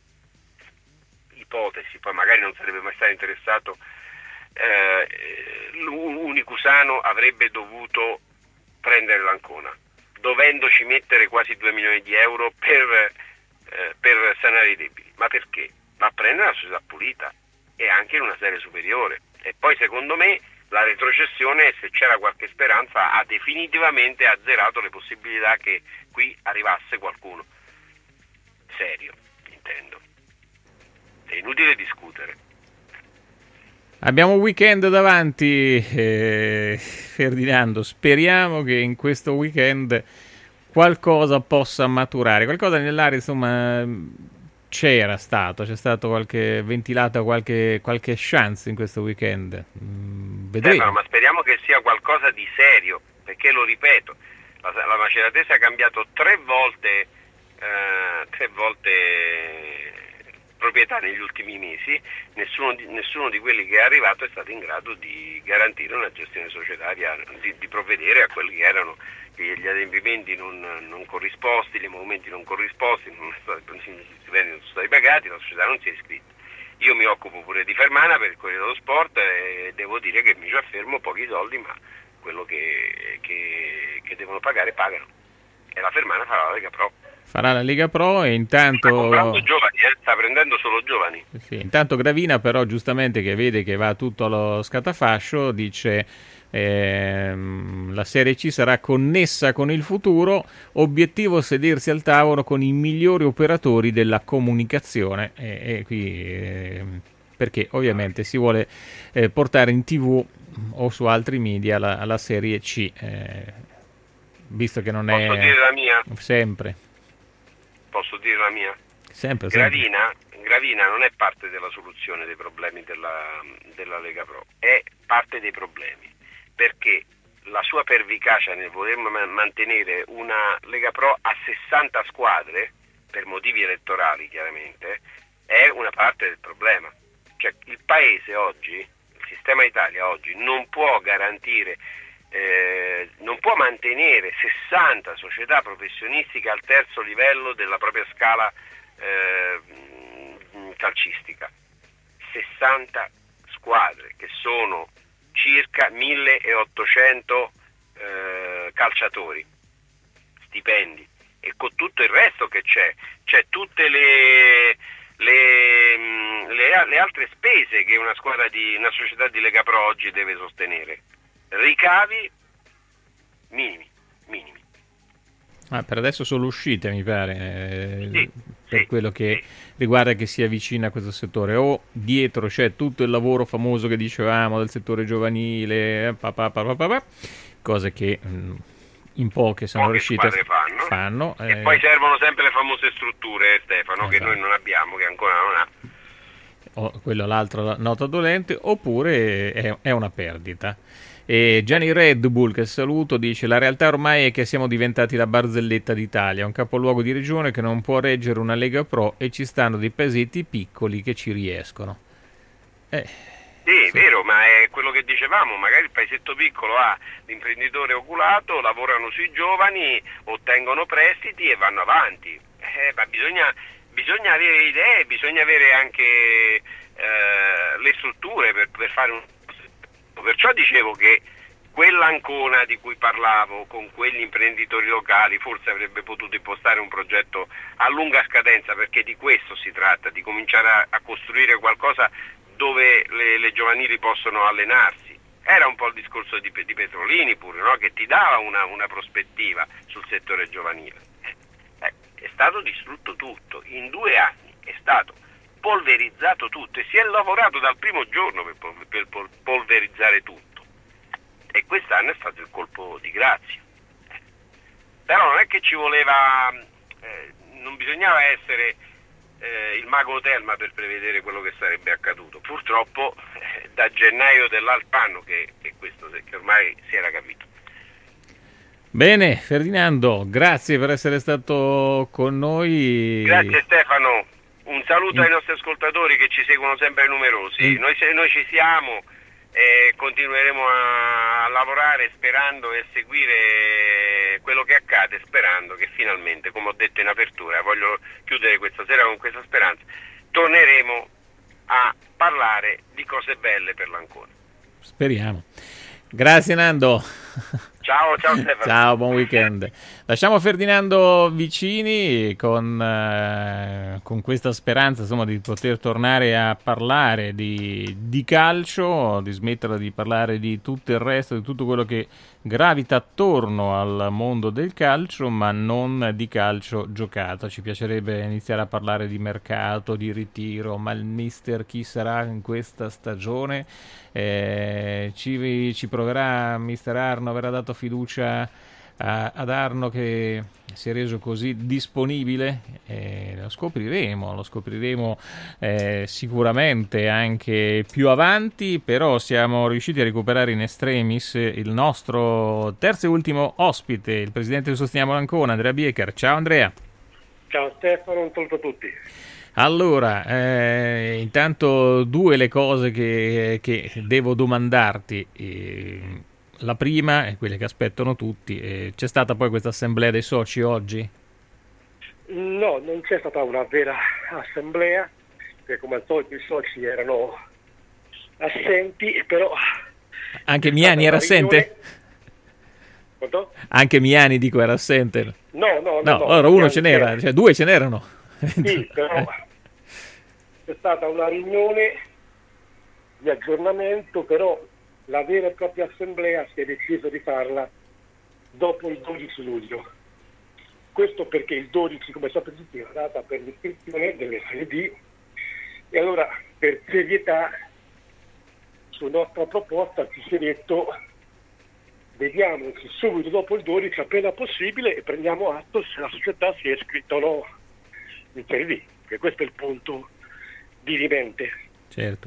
ipotesi, poi magari non sarebbe mai stato interessato, eh, l'Unicusano avrebbe dovuto prendere l'Ancona, dovendoci mettere quasi due milioni di euro per, eh, per sanare i debiti. Ma perché? Ma prendere una società pulita e anche in una serie superiore. E poi secondo me la retrocessione, se c'era qualche speranza, ha definitivamente azzerato le possibilità che qui arrivasse qualcuno serio, intendo. È inutile discutere. Abbiamo un weekend davanti, eh, Ferdinando, speriamo che in questo weekend qualcosa possa maturare, qualcosa nell'aria, insomma, c'era stato, c'è stato qualche ventilata, qualche, qualche chance in questo weekend. Mm, vedremo. Eh, ma speriamo che sia qualcosa di serio, perché lo ripeto, la, la Maceratese ha cambiato tre volte, eh, tre volte proprietà negli ultimi mesi, nessuno di, nessuno di quelli che è arrivato è stato in grado di garantire una gestione societaria, di, di provvedere a quelli che erano gli adempimenti non, non corrisposti, gli emolumenti non corrisposti, non gli stipendi non sono stati pagati, la società non si è iscritta. Io mi occupo pure di Fermana per il Corriere dello Sport e devo dire che mi ci affermo pochi soldi, ma quello che, che, che devono pagare pagano. E la Fermana farà la Lega Pro. Farà la Lega Pro e intanto... Sta comprando giovani, eh? Sta prendendo solo giovani. Sì, intanto Gravina però giustamente, che vede che va tutto allo scatafascio, dice ehm, la Serie C sarà connessa con il futuro, obiettivo sedersi al tavolo con i migliori operatori della comunicazione e, e qui eh, perché ovviamente si vuole eh, portare in tv o su altri media la, la Serie C, eh, visto che non Posso è... Posso dire la mia? Sempre. Posso dire la mia? Sempre, Gravina, Gravina non è parte della soluzione dei problemi della, della Lega Pro, è parte dei problemi, perché la sua pervicacia nel voler ma- mantenere una Lega Pro a sessanta squadre, per motivi elettorali chiaramente, è una parte del problema. Cioè il Paese oggi, il sistema Italia oggi, non può garantire Eh, non può mantenere sessanta società professionistiche al terzo livello della propria scala eh, calcistica. sessanta squadre, che sono circa milleottocento eh, calciatori, stipendi, e con tutto il resto che c'è, c'è tutte le, le, le, le altre spese che una squadra di una società di Lega Pro oggi deve sostenere. Ricavi minimi, minimi. Ah, per adesso sono uscite, mi pare, eh, sì, per sì, quello che sì. riguarda che si avvicina a questo settore. O dietro c'è tutto il lavoro famoso che dicevamo del settore giovanile, papà, papà, papà, cose che mh, in poche sono Poche riuscite a fanno, fanno e eh, poi servono sempre le famose strutture, Stefano, esatto. che noi non abbiamo, che ancora non ha. o quello l'altro nota dolente, oppure è, è una perdita. E Gianni Red Bull, che saluto, dice: la realtà ormai è che siamo diventati la barzelletta d'Italia, un capoluogo di regione che non può reggere una Lega Pro e ci stanno dei paesetti piccoli che ci riescono. Eh, sì, è sì. vero, ma è quello che dicevamo, magari il paesetto piccolo ha l'imprenditore oculato, lavorano sui giovani, ottengono prestiti e vanno avanti. Eh, ma bisogna, bisogna avere idee, bisogna avere anche eh, le strutture per, per fare un... Perciò dicevo che quell'Ancona di cui parlavo con quegli imprenditori locali forse avrebbe potuto impostare un progetto a lunga scadenza, perché di questo si tratta, di cominciare a, a costruire qualcosa dove le, le giovanili possono allenarsi. Era un po' il discorso di, di Petrolini pure, no? Che ti dava una, una prospettiva sul settore giovanile. Eh, è stato distrutto tutto, in due anni è stato polverizzato tutto e si è lavorato dal primo giorno per, per, per polverizzare tutto, e quest'anno è stato il colpo di grazia. Eh. Però non è che ci voleva, eh, non bisognava essere eh, il mago Telma per prevedere quello che sarebbe accaduto. Purtroppo eh, da gennaio dell'altro anno che, che questo che ormai si era capito. Bene, Ferdinando, grazie per essere stato con noi. Grazie Stefano. Un saluto ai nostri ascoltatori che ci seguono sempre numerosi. Noi, noi ci siamo, e continueremo a lavorare sperando e seguire quello che accade, sperando che finalmente, come ho detto in apertura, voglio chiudere questa sera con questa speranza, torneremo a parlare di cose belle per l'Ancona. Speriamo. Grazie Nando. Ciao, ciao Stefano. Ciao, buon weekend. Lasciamo Ferdinando Vicini con, eh, con questa speranza, insomma, di poter tornare a parlare di, di calcio, di smetterla di parlare di tutto il resto, di tutto quello che gravita attorno al mondo del calcio, ma non di calcio giocato. Ci piacerebbe iniziare a parlare di mercato, di ritiro, ma il mister chi sarà in questa stagione? Eh, ci, ci proverà mister Arno, avrà dato fiducia a, ad Arno che si è reso così disponibile? Eh, lo scopriremo, lo scopriremo eh, sicuramente anche più avanti, però siamo riusciti a recuperare in extremis il nostro terzo e ultimo ospite, il presidente di Sosteniamo l'Ancona, Andrea Biecher. Ciao Andrea. Ciao Stefano, un saluto a tutti. Allora, eh, intanto due le cose che, che devo domandarti. Eh, la prima è quella che aspettano tutti. Eh, c'è stata poi questa assemblea dei soci oggi? No, non c'è stata una vera assemblea, perché come al solito i soci erano assenti, però... Anche Miani era assente? Quanto? Anche Miani, dico, era assente? No, no, no. No, no allora uno ce ce n'era, cioè due ce n'erano. Sì, però c'è stata una riunione di aggiornamento, però la vera e propria assemblea si è deciso di farla dopo il dodici luglio. Questo perché il dodici, come sapete, è la data per l'iscrizione dell'F N D, e allora per serietà su nostra proposta ci si è detto vediamoci subito dopo il dodici appena possibile e prendiamo atto se la società si è iscritta o no in Serie D, perché questo è il punto dirimente. Certo,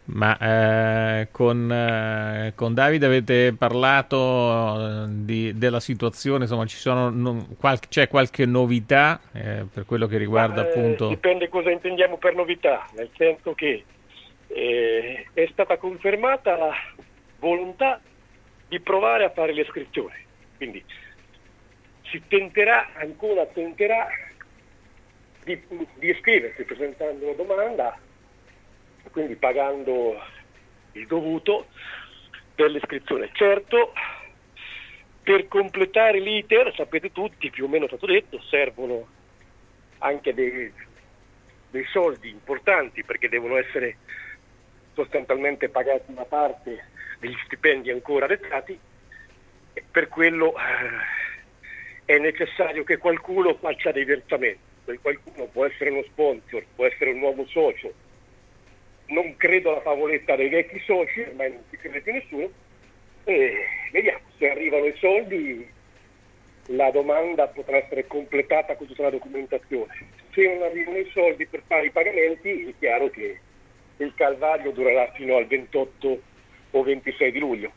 ma eh, con, eh, con Davide avete parlato di, della situazione, insomma ci sono non, qualche, c'è qualche novità eh, per quello che riguarda Ma, appunto... Eh, dipende cosa intendiamo per novità, nel senso che eh, è stata confermata la volontà di provare a fare le iscrizioni, quindi si tenterà, ancora tenterà Di, di iscriversi presentando una domanda, quindi pagando il dovuto per l'iscrizione. Certo, per completare l'iter, sapete tutti, più o meno è stato detto, servono anche dei, dei soldi importanti, perché devono essere sostanzialmente pagati una parte degli stipendi ancora arretrati, e per quello eh, è necessario che qualcuno faccia dei versamenti. Qualcuno può essere uno sponsor, può essere un nuovo socio. Non credo alla favoletta dei vecchi soci, ormai non si crede più nessuno, e vediamo se arrivano i soldi, la domanda potrà essere completata con tutta la documentazione. Se non arrivano i soldi per fare i pagamenti, è chiaro che il calvario durerà fino al ventotto o ventisei di luglio.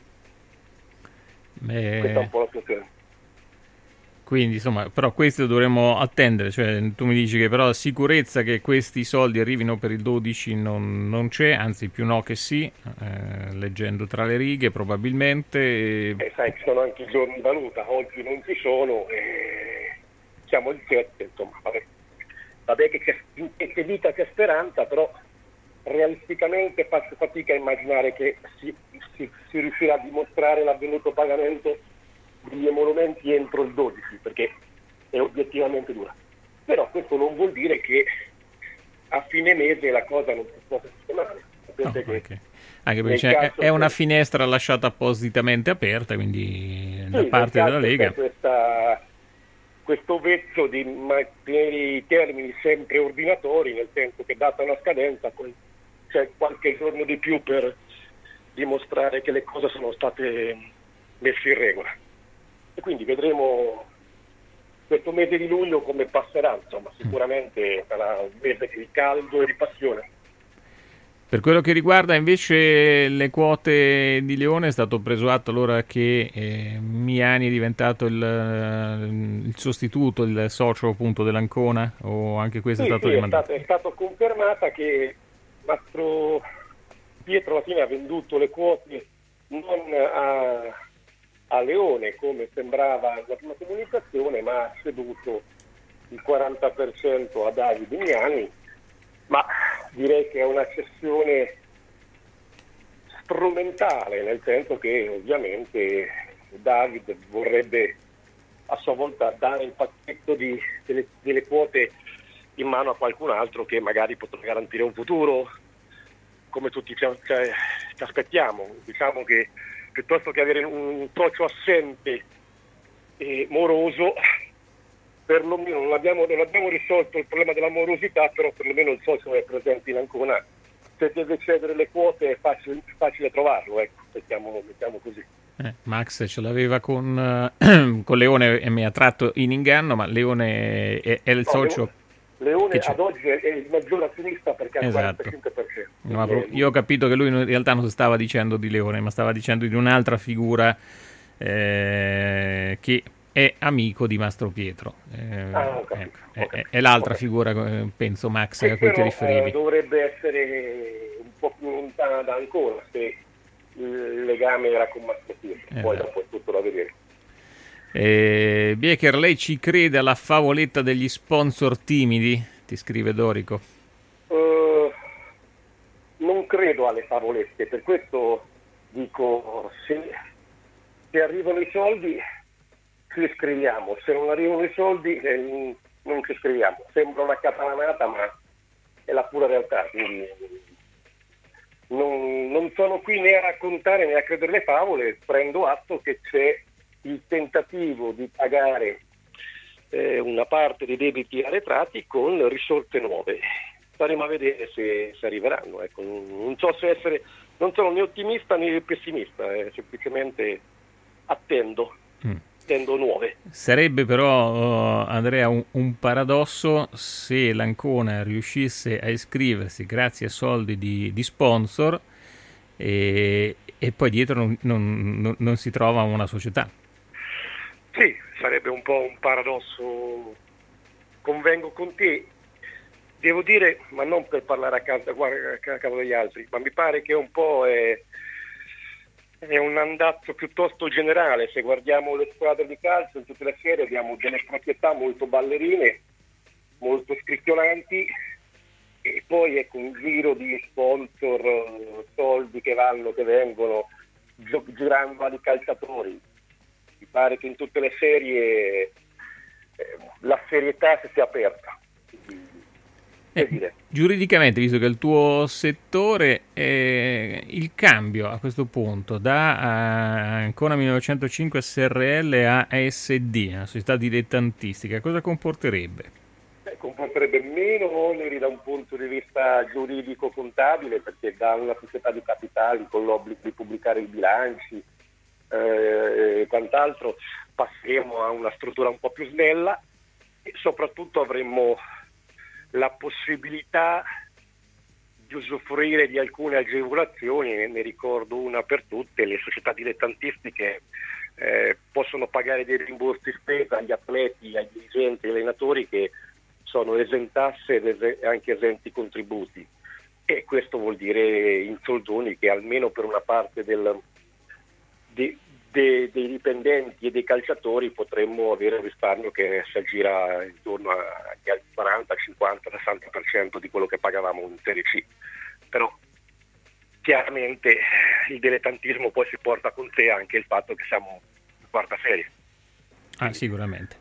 Beh... Questa è un po' la situazione. Quindi insomma, però questo dovremmo attendere, cioè tu mi dici che però sicurezza che questi soldi arrivino per il dodici non, non c'è, anzi più no che sì, eh, leggendo tra le righe probabilmente. E... Eh, sai, ci sono anche i giorni di valuta, oggi non ci sono, eh, siamo il sette, insomma, vabbè, vabbè che c'è, c'è vita, c'è speranza, però realisticamente faccio fatica a immaginare che si, si, si riuscirà a dimostrare l'avvenuto pagamento degli emolumenti entro il dodici, perché è obiettivamente dura. Però questo non vuol dire che a fine mese la cosa non si possa sistemare. No, che okay. Anche perché c'è, è una finestra lasciata appositamente aperta, quindi sì, da parte della Lega. Questa, questo vezzo di mantenere i termini sempre ordinatori, nel senso che data una scadenza poi c'è qualche giorno di più per dimostrare che le cose sono state messe in regola. E quindi vedremo questo mese di luglio come passerà, insomma, sicuramente sarà un mese di caldo e di passione. Per quello che riguarda invece le quote di Leone, è stato preso atto allora che eh, Miani è diventato il, il sostituto, il socio appunto dell'Ancona, o anche questo sì, è stato sì, rimandato? È stato, è stato confermata che Mastro Pietro alla fine ha venduto le quote non a, a Leone come sembrava la prima comunicazione, ma ha ceduto il quaranta per cento a Davide Miani, ma direi che è una cessione strumentale, nel senso che ovviamente Davide vorrebbe a sua volta dare il pacchetto di, delle, delle quote in mano a qualcun altro che magari potrà garantire un futuro come tutti ci, cioè, ci aspettiamo. Diciamo che piuttosto che avere un socio assente e moroso, perlomeno non abbiamo, non abbiamo risolto il problema della morosità, però perlomeno il socio è presente in Ancona. Se deve cedere le quote è facile, facile trovarlo, ecco, mettiamo, mettiamo così. Eh, Max ce l'aveva con, uh, con Leone e mi ha tratto in inganno, ma Leone è, è il no, socio. Leone ad oggi è il maggior azionista perché ha il Esatto. quarantacinque per cento. No, ma io ho capito che lui in realtà non stava dicendo di Leone, ma stava dicendo di un'altra figura eh, che è amico di Mastro Pietro. Eh, Ah, ho capito, ecco, ho è, è l'altra figura, eh, penso, Max, a cui ti però, riferivi. eh, dovrebbe essere un po' più lontana da Ancona se il legame era con Mastro Pietro, poi Esatto. dopo è tutto da vedere. Eh, Biecher, lei ci crede alla favoletta degli sponsor timidi? Ti scrive Dorico. Uh, non credo alle favolette, per questo dico se, se arrivano i soldi ci iscriviamo, se non arrivano i soldi eh, non ci iscriviamo. Sembra una catalanata, ma è la pura realtà, quindi non, non sono qui né a raccontare né a credere le favole. Prendo atto che c'è il tentativo di pagare eh, una parte dei debiti arretrati con risorse nuove. Staremo a vedere se, se arriveranno. Ecco, non so se essere, non sono né ottimista né pessimista, eh, semplicemente attendo, Mm. attendo nuove. Sarebbe però, uh, Andrea, un, un paradosso se l'Ancona riuscisse a iscriversi grazie a soldi di, di sponsor e, e poi dietro non, non, non, non si trova una società. Sì, sarebbe un po' un paradosso, convengo con te. Devo dire, ma non per parlare a caso, a caso degli altri, ma mi pare che un po' è, è un andazzo piuttosto generale. Se guardiamo le squadre di calcio in tutte le serie abbiamo delle proprietà molto ballerine, molto scricchiolanti, e poi ecco un giro di sponsor, soldi che vanno, che vengono, gi- girando ai calciatori. Mi pare che in tutte le serie eh, la serietà si sia aperta. Eh, giuridicamente, visto che il tuo settore, eh, il cambio a questo punto da uh, Ancona millenovecentocinque S R L a A S D, una società dilettantistica, cosa comporterebbe? Eh, comporterebbe meno oneri da un punto di vista giuridico-contabile, perché da una società di capitali con l'obbligo di pubblicare i bilanci e eh, quant'altro passeremo a una struttura un po' più snella e soprattutto avremo la possibilità di usufruire di alcune agevolazioni. Ne, ne ricordo una per tutte: le società dilettantistiche eh, possono pagare dei rimborsi spesa agli atleti, agli dirigenti, agli allenatori che sono esentasse ed es- anche esenti contributi, e questo vuol dire in soldoni che almeno per una parte del De, de, dei dipendenti e dei calciatori potremmo avere un risparmio che si aggira intorno a, al quaranta, cinquanta, sessanta per cento di quello che pagavamo in Serie C. Però chiaramente il dilettantismo poi si porta con sé anche il fatto che siamo in quarta serie. Ah, sicuramente.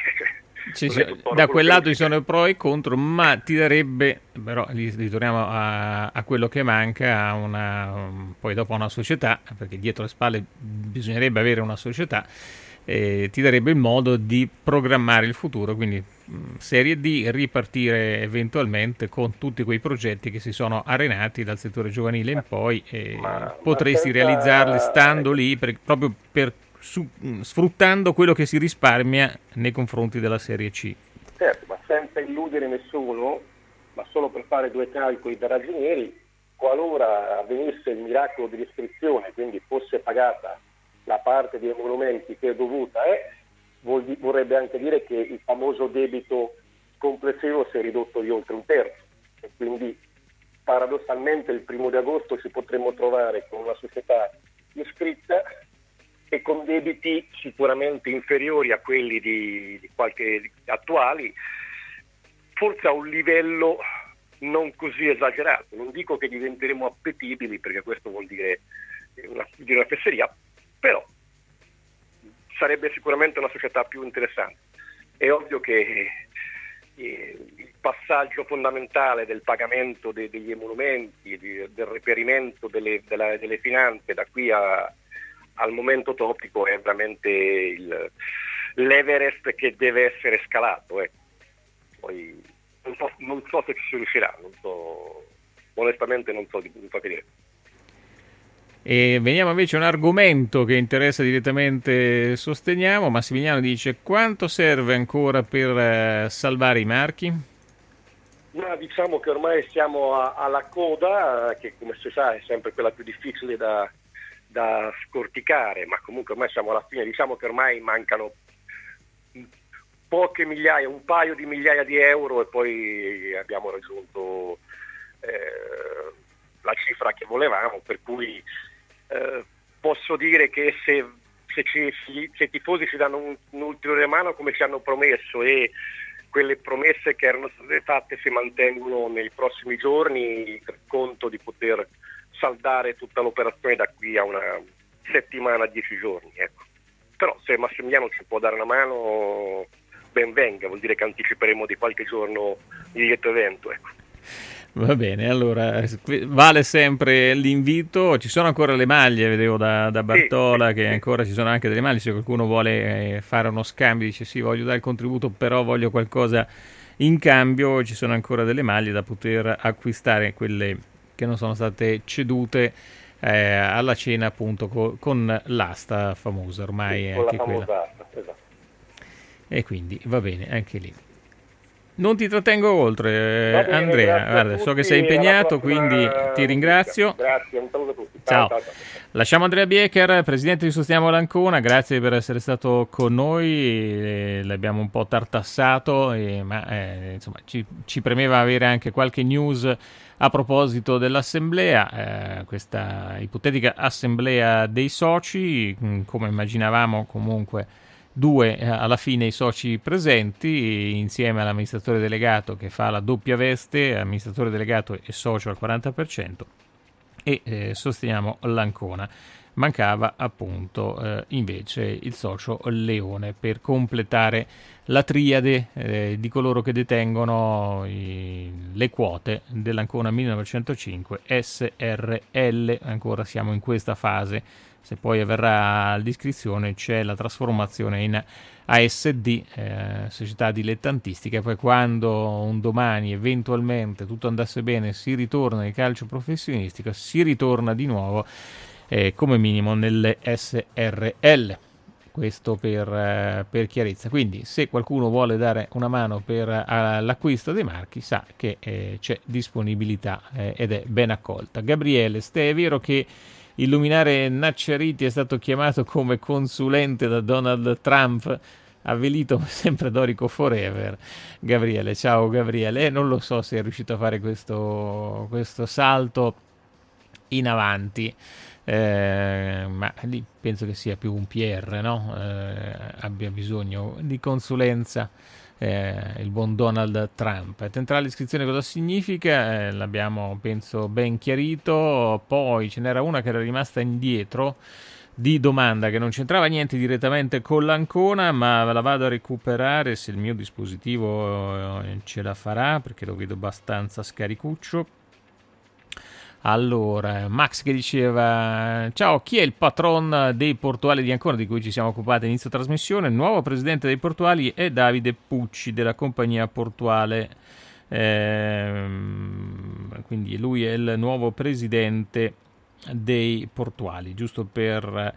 Ci, da quel lato ci sono pro e contro, ma ti darebbe, però ritorniamo a, a quello che manca, a una, poi dopo a una società, perché dietro le spalle bisognerebbe avere una società, eh, ti darebbe il modo di programmare il futuro, quindi mh, Serie D, ripartire eventualmente con tutti quei progetti che si sono arenati dal settore giovanile in poi, e ma, potresti ma senza... realizzarli stando lì, per, proprio per Su, sfruttando quello che si risparmia nei confronti della Serie C. Certo, ma senza illudere nessuno, ma solo per fare due calcoli da ragionieri, qualora avvenisse il miracolo dell'iscrizione, quindi fosse pagata la parte dei monumenti che è dovuta, eh, vuol, vorrebbe anche dire che il famoso debito complessivo si è ridotto di oltre un terzo, e quindi paradossalmente il primo di agosto ci potremmo trovare con una società iscritta e con debiti sicuramente inferiori a quelli di, di qualche attuali, forse a un livello non così esagerato. Non dico che diventeremo appetibili, perché questo vuol dire una, dire una fesseria, però sarebbe sicuramente una società più interessante. È ovvio che eh, il passaggio fondamentale del pagamento de, degli emolumenti, di, del reperimento delle, della, delle finanze da qui a, al momento topico è veramente il, l'Everest che deve essere scalato. Eh. Poi non so, non so se ci si riuscirà, non so, onestamente non so, non so che dire. E veniamo invece a un argomento che interessa direttamente Sosteniamo. Massimiliano dice: quanto serve ancora per eh, salvare i marchi? Ma diciamo che ormai siamo a, alla coda, che come si sa è sempre quella più difficile da, da scorticare, ma comunque ormai siamo alla fine. Diciamo che ormai mancano poche migliaia, un paio di migliaia di euro e poi abbiamo raggiunto eh, la cifra che volevamo, per cui eh, posso dire che se, se, ci, se i tifosi ci danno un, un'ulteriore mano come ci hanno promesso e quelle promesse che erano state fatte si mantengono nei prossimi giorni, conto di poter saldare tutta l'operazione da qui a una settimana, dieci giorni, ecco. Però se Massimiliano ci può dare una mano, ben venga, vuol dire che anticiperemo di qualche giorno il lieto evento, ecco. Va bene, allora vale sempre l'invito. Ci sono ancora le maglie, vedevo da, da Bartola sì, che sì. Ancora ci sono anche delle maglie. Se qualcuno vuole eh, fare uno scambio, dice sì, voglio dare il contributo, però voglio qualcosa in cambio, ci sono ancora delle maglie da poter acquistare, quelle che non sono state cedute eh, alla cena appunto co- con l'asta famosa ormai, sì, anche quella. Asta, esatto. E quindi va bene anche lì. Non ti trattengo oltre, bene, Andrea, guarda, so che sei impegnato, quindi ti ringrazio. Grazie, un saluto a tutti. Ciao. Ciao, ciao. Lasciamo Andrea Biecher, presidente di Sosteniamo l'Ancona, grazie per essere stato con noi, eh, l'abbiamo un po' tartassato, eh, ma eh, insomma ci, ci premeva avere anche qualche news a proposito dell'assemblea, eh, questa ipotetica assemblea dei soci, come immaginavamo comunque. Due alla fine i soci presenti insieme all'amministratore delegato che fa la doppia veste, amministratore delegato e socio al quaranta per cento, e eh, Sosteniamo l'Ancona. Mancava appunto eh, invece il socio Leone per completare la triade eh, di coloro che detengono i, le quote dell'Ancona millenovecentocinque S R L. Ancora siamo in questa fase. Se poi avverrà l'iscrizione c'è la trasformazione in A S D, eh, società dilettantistica, e poi quando un domani eventualmente tutto andasse bene si ritorna nel calcio professionistico, si ritorna di nuovo eh, come minimo nelle S R L. Questo per, eh, per chiarezza. Quindi se qualcuno vuole dare una mano per uh, l'acquisto dei marchi sa che eh, c'è disponibilità eh, ed è ben accolta. Gabriele, Ste, è vero che il luminare Nacciariti è stato chiamato come consulente da Donald Trump? Avvelito sempre Dorico Forever. Gabriele, ciao Gabriele. Eh, non lo so se è riuscito a fare questo, questo salto in avanti, eh, ma lì penso che sia più un P R, no? Eh, abbia bisogno di consulenza. Eh, il buon Donald Trump. Tentrale iscrizione cosa significa? Eh, l'abbiamo penso ben chiarito. Poi ce n'era una che era rimasta indietro di domanda che non c'entrava niente direttamente con l'Ancona, ma la vado a recuperare se il mio dispositivo eh, ce la farà, perché lo vedo abbastanza scaricuccio. Allora, Max che diceva: ciao, chi è il patron dei portuali di Ancona di cui ci siamo occupati all'inizio trasmissione? Il nuovo presidente dei portuali è Davide Pucci della compagnia portuale, ehm, quindi lui è il nuovo presidente dei portuali, giusto per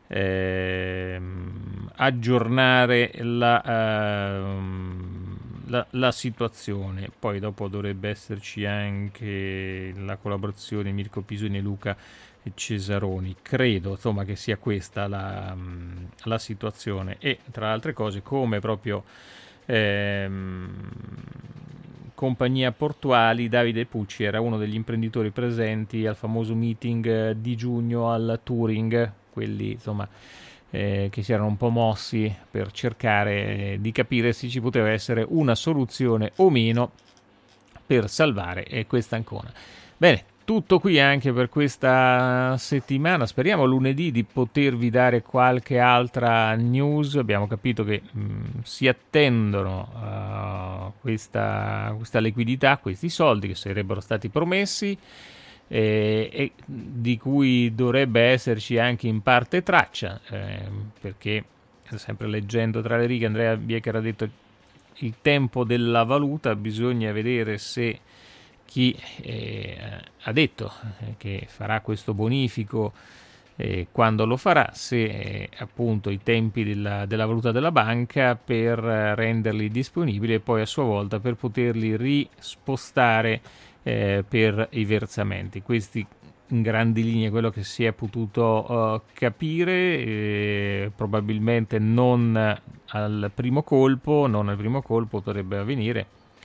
ehm, aggiornare la, ehm, La, la situazione. Poi dopo dovrebbe esserci anche la collaborazione Mirko Pisoni e Luca Cesaroni, credo insomma che sia questa la, la situazione. E tra altre cose, come proprio ehm, compagnia portuali. Davide Pucci era uno degli imprenditori presenti al famoso meeting di giugno al Touring, quelli insomma eh, che si erano un po' mossi per cercare di capire se ci poteva essere una soluzione o meno per salvare eh, questa Ancona. Bene, tutto qui anche per questa settimana. Speriamo lunedì di potervi dare qualche altra news. Abbiamo capito che mh, si attendono uh, questa, questa liquidità, questi soldi che sarebbero stati promessi eh, e di cui dovrebbe esserci anche in parte traccia, eh, perché sempre leggendo tra le righe Andrea Biecher ha detto il tempo della valuta, bisogna vedere se chi eh, ha detto eh, che farà questo bonifico eh, quando lo farà, se eh, appunto i tempi della, della valuta della banca per eh, renderli disponibili e poi a sua volta per poterli rispostare eh, per i versamenti. Questi in grandi linee quello che si è potuto uh, capire, eh, probabilmente non al primo colpo, non al primo colpo potrebbe avvenire.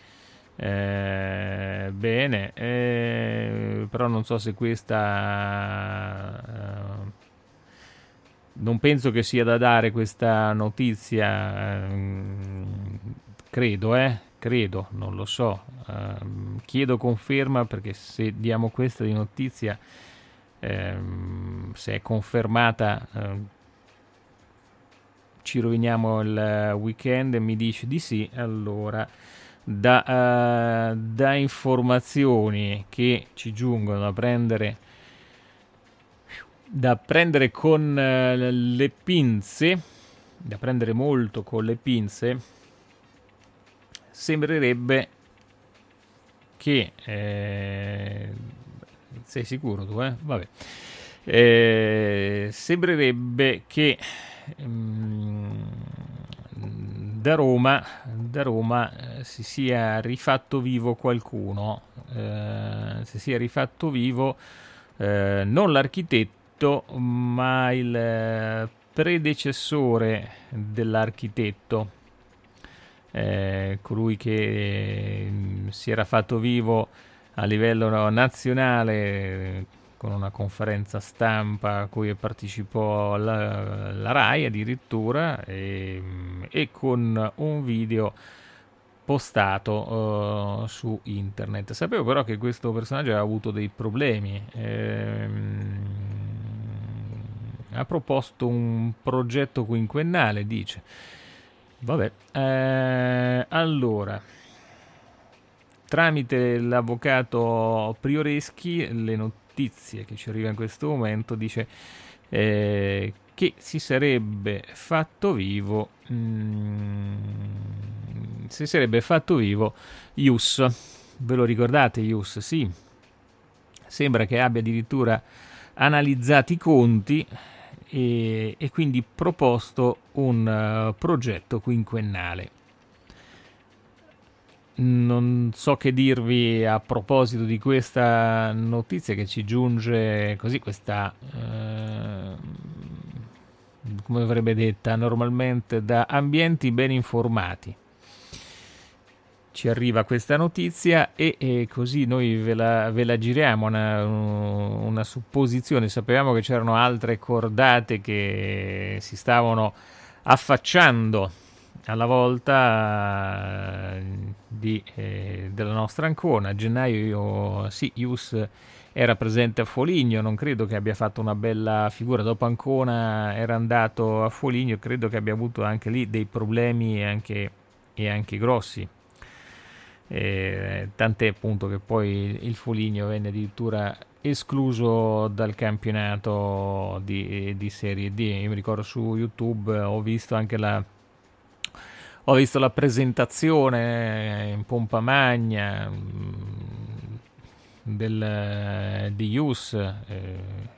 Eh, bene, eh, però non so se questa eh, non penso che sia da dare questa notizia, eh, credo, eh, credo, non lo so, eh, chiedo conferma, perché se diamo questa di notizia, eh, se è confermata, eh, ci roviniamo il weekend e mi dice di sì, allora Da, uh, da informazioni che ci giungono da prendere da prendere con uh, le pinze, da prendere molto con le pinze, sembrerebbe che eh, sei sicuro tu, eh? Vabbè. Eh, sembrerebbe che um, Da Roma, da Roma eh, si sia rifatto vivo qualcuno, eh, si sia rifatto vivo eh, non l'architetto, ma il eh, predecessore dell'architetto, eh, colui che eh, si era fatto vivo a livello nazionale con una conferenza stampa a cui partecipò la, la RAI addirittura, e, e con un video postato uh, su internet. Sapevo però che questo personaggio aveva avuto dei problemi, ehm, ha proposto un progetto quinquennale, dice. Vabbè, eh, allora, tramite l'avvocato Prioreschi, le notizie notizie che ci arriva in questo momento, dice eh, che si sarebbe fatto vivo mm, si sarebbe fatto vivo Ius. Ve lo ricordate Ius? Sì, sembra che abbia addirittura analizzato i conti e, e quindi proposto un uh, progetto quinquennale. Non so che dirvi a proposito di questa notizia che ci giunge così, questa eh, come avrebbe detta normalmente da ambienti ben informati. Ci arriva questa notizia e, e così noi ve la, ve la giriamo, una, una supposizione. Sapevamo che c'erano altre cordate che si stavano affacciando alla volta di, eh, della nostra Ancona. A gennaio io, sì, Ius era presente a Foligno, non credo che abbia fatto una bella figura. Dopo Ancona era andato a Foligno, credo che abbia avuto anche lì dei problemi e anche, e anche grossi. Eh, tant'è appunto che poi il Foligno venne addirittura escluso dal campionato di, di Serie D. Io mi ricordo su YouTube ho visto anche la Ho visto la presentazione in pompa magna del, di Ius. Eh.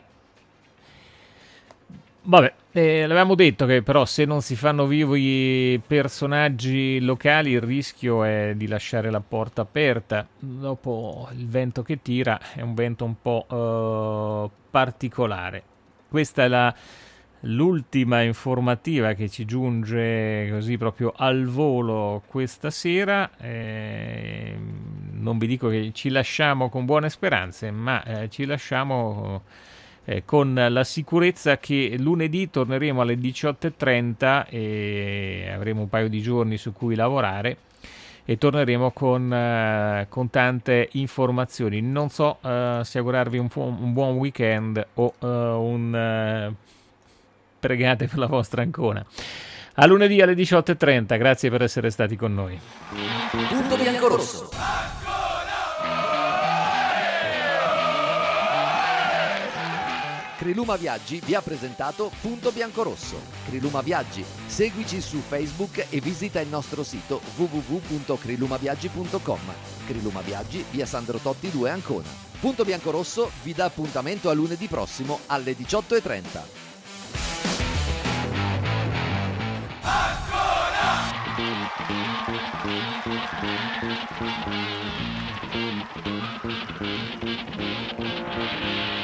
Vabbè, eh, l'avevamo detto che però se non si fanno vivi personaggi locali il rischio è di lasciare la porta aperta. Dopo il vento che tira è un vento un po' eh, particolare. Questa è la l'ultima informativa che ci giunge così proprio al volo questa sera. Eh, non vi dico che ci lasciamo con buone speranze, ma eh, ci lasciamo eh, con la sicurezza che lunedì torneremo alle diciotto e trenta e avremo un paio di giorni su cui lavorare e torneremo con, uh, con tante informazioni. Non so uh, se augurarvi un, un buon weekend o uh, un uh, pregate per la vostra Ancona. A lunedì alle diciotto e trenta, grazie per essere stati con noi. Punto biancorosso. Criluma Viaggi vi ha presentato Punto Biancorosso. Criluma Viaggi, seguici su Facebook e visita il nostro sito w w w punto crilumaviaggi punto com. Criluma Viaggi, via Sandro Totti due, Ancona. Punto Biancorosso vi dà appuntamento a lunedì prossimo alle diciotto e trenta.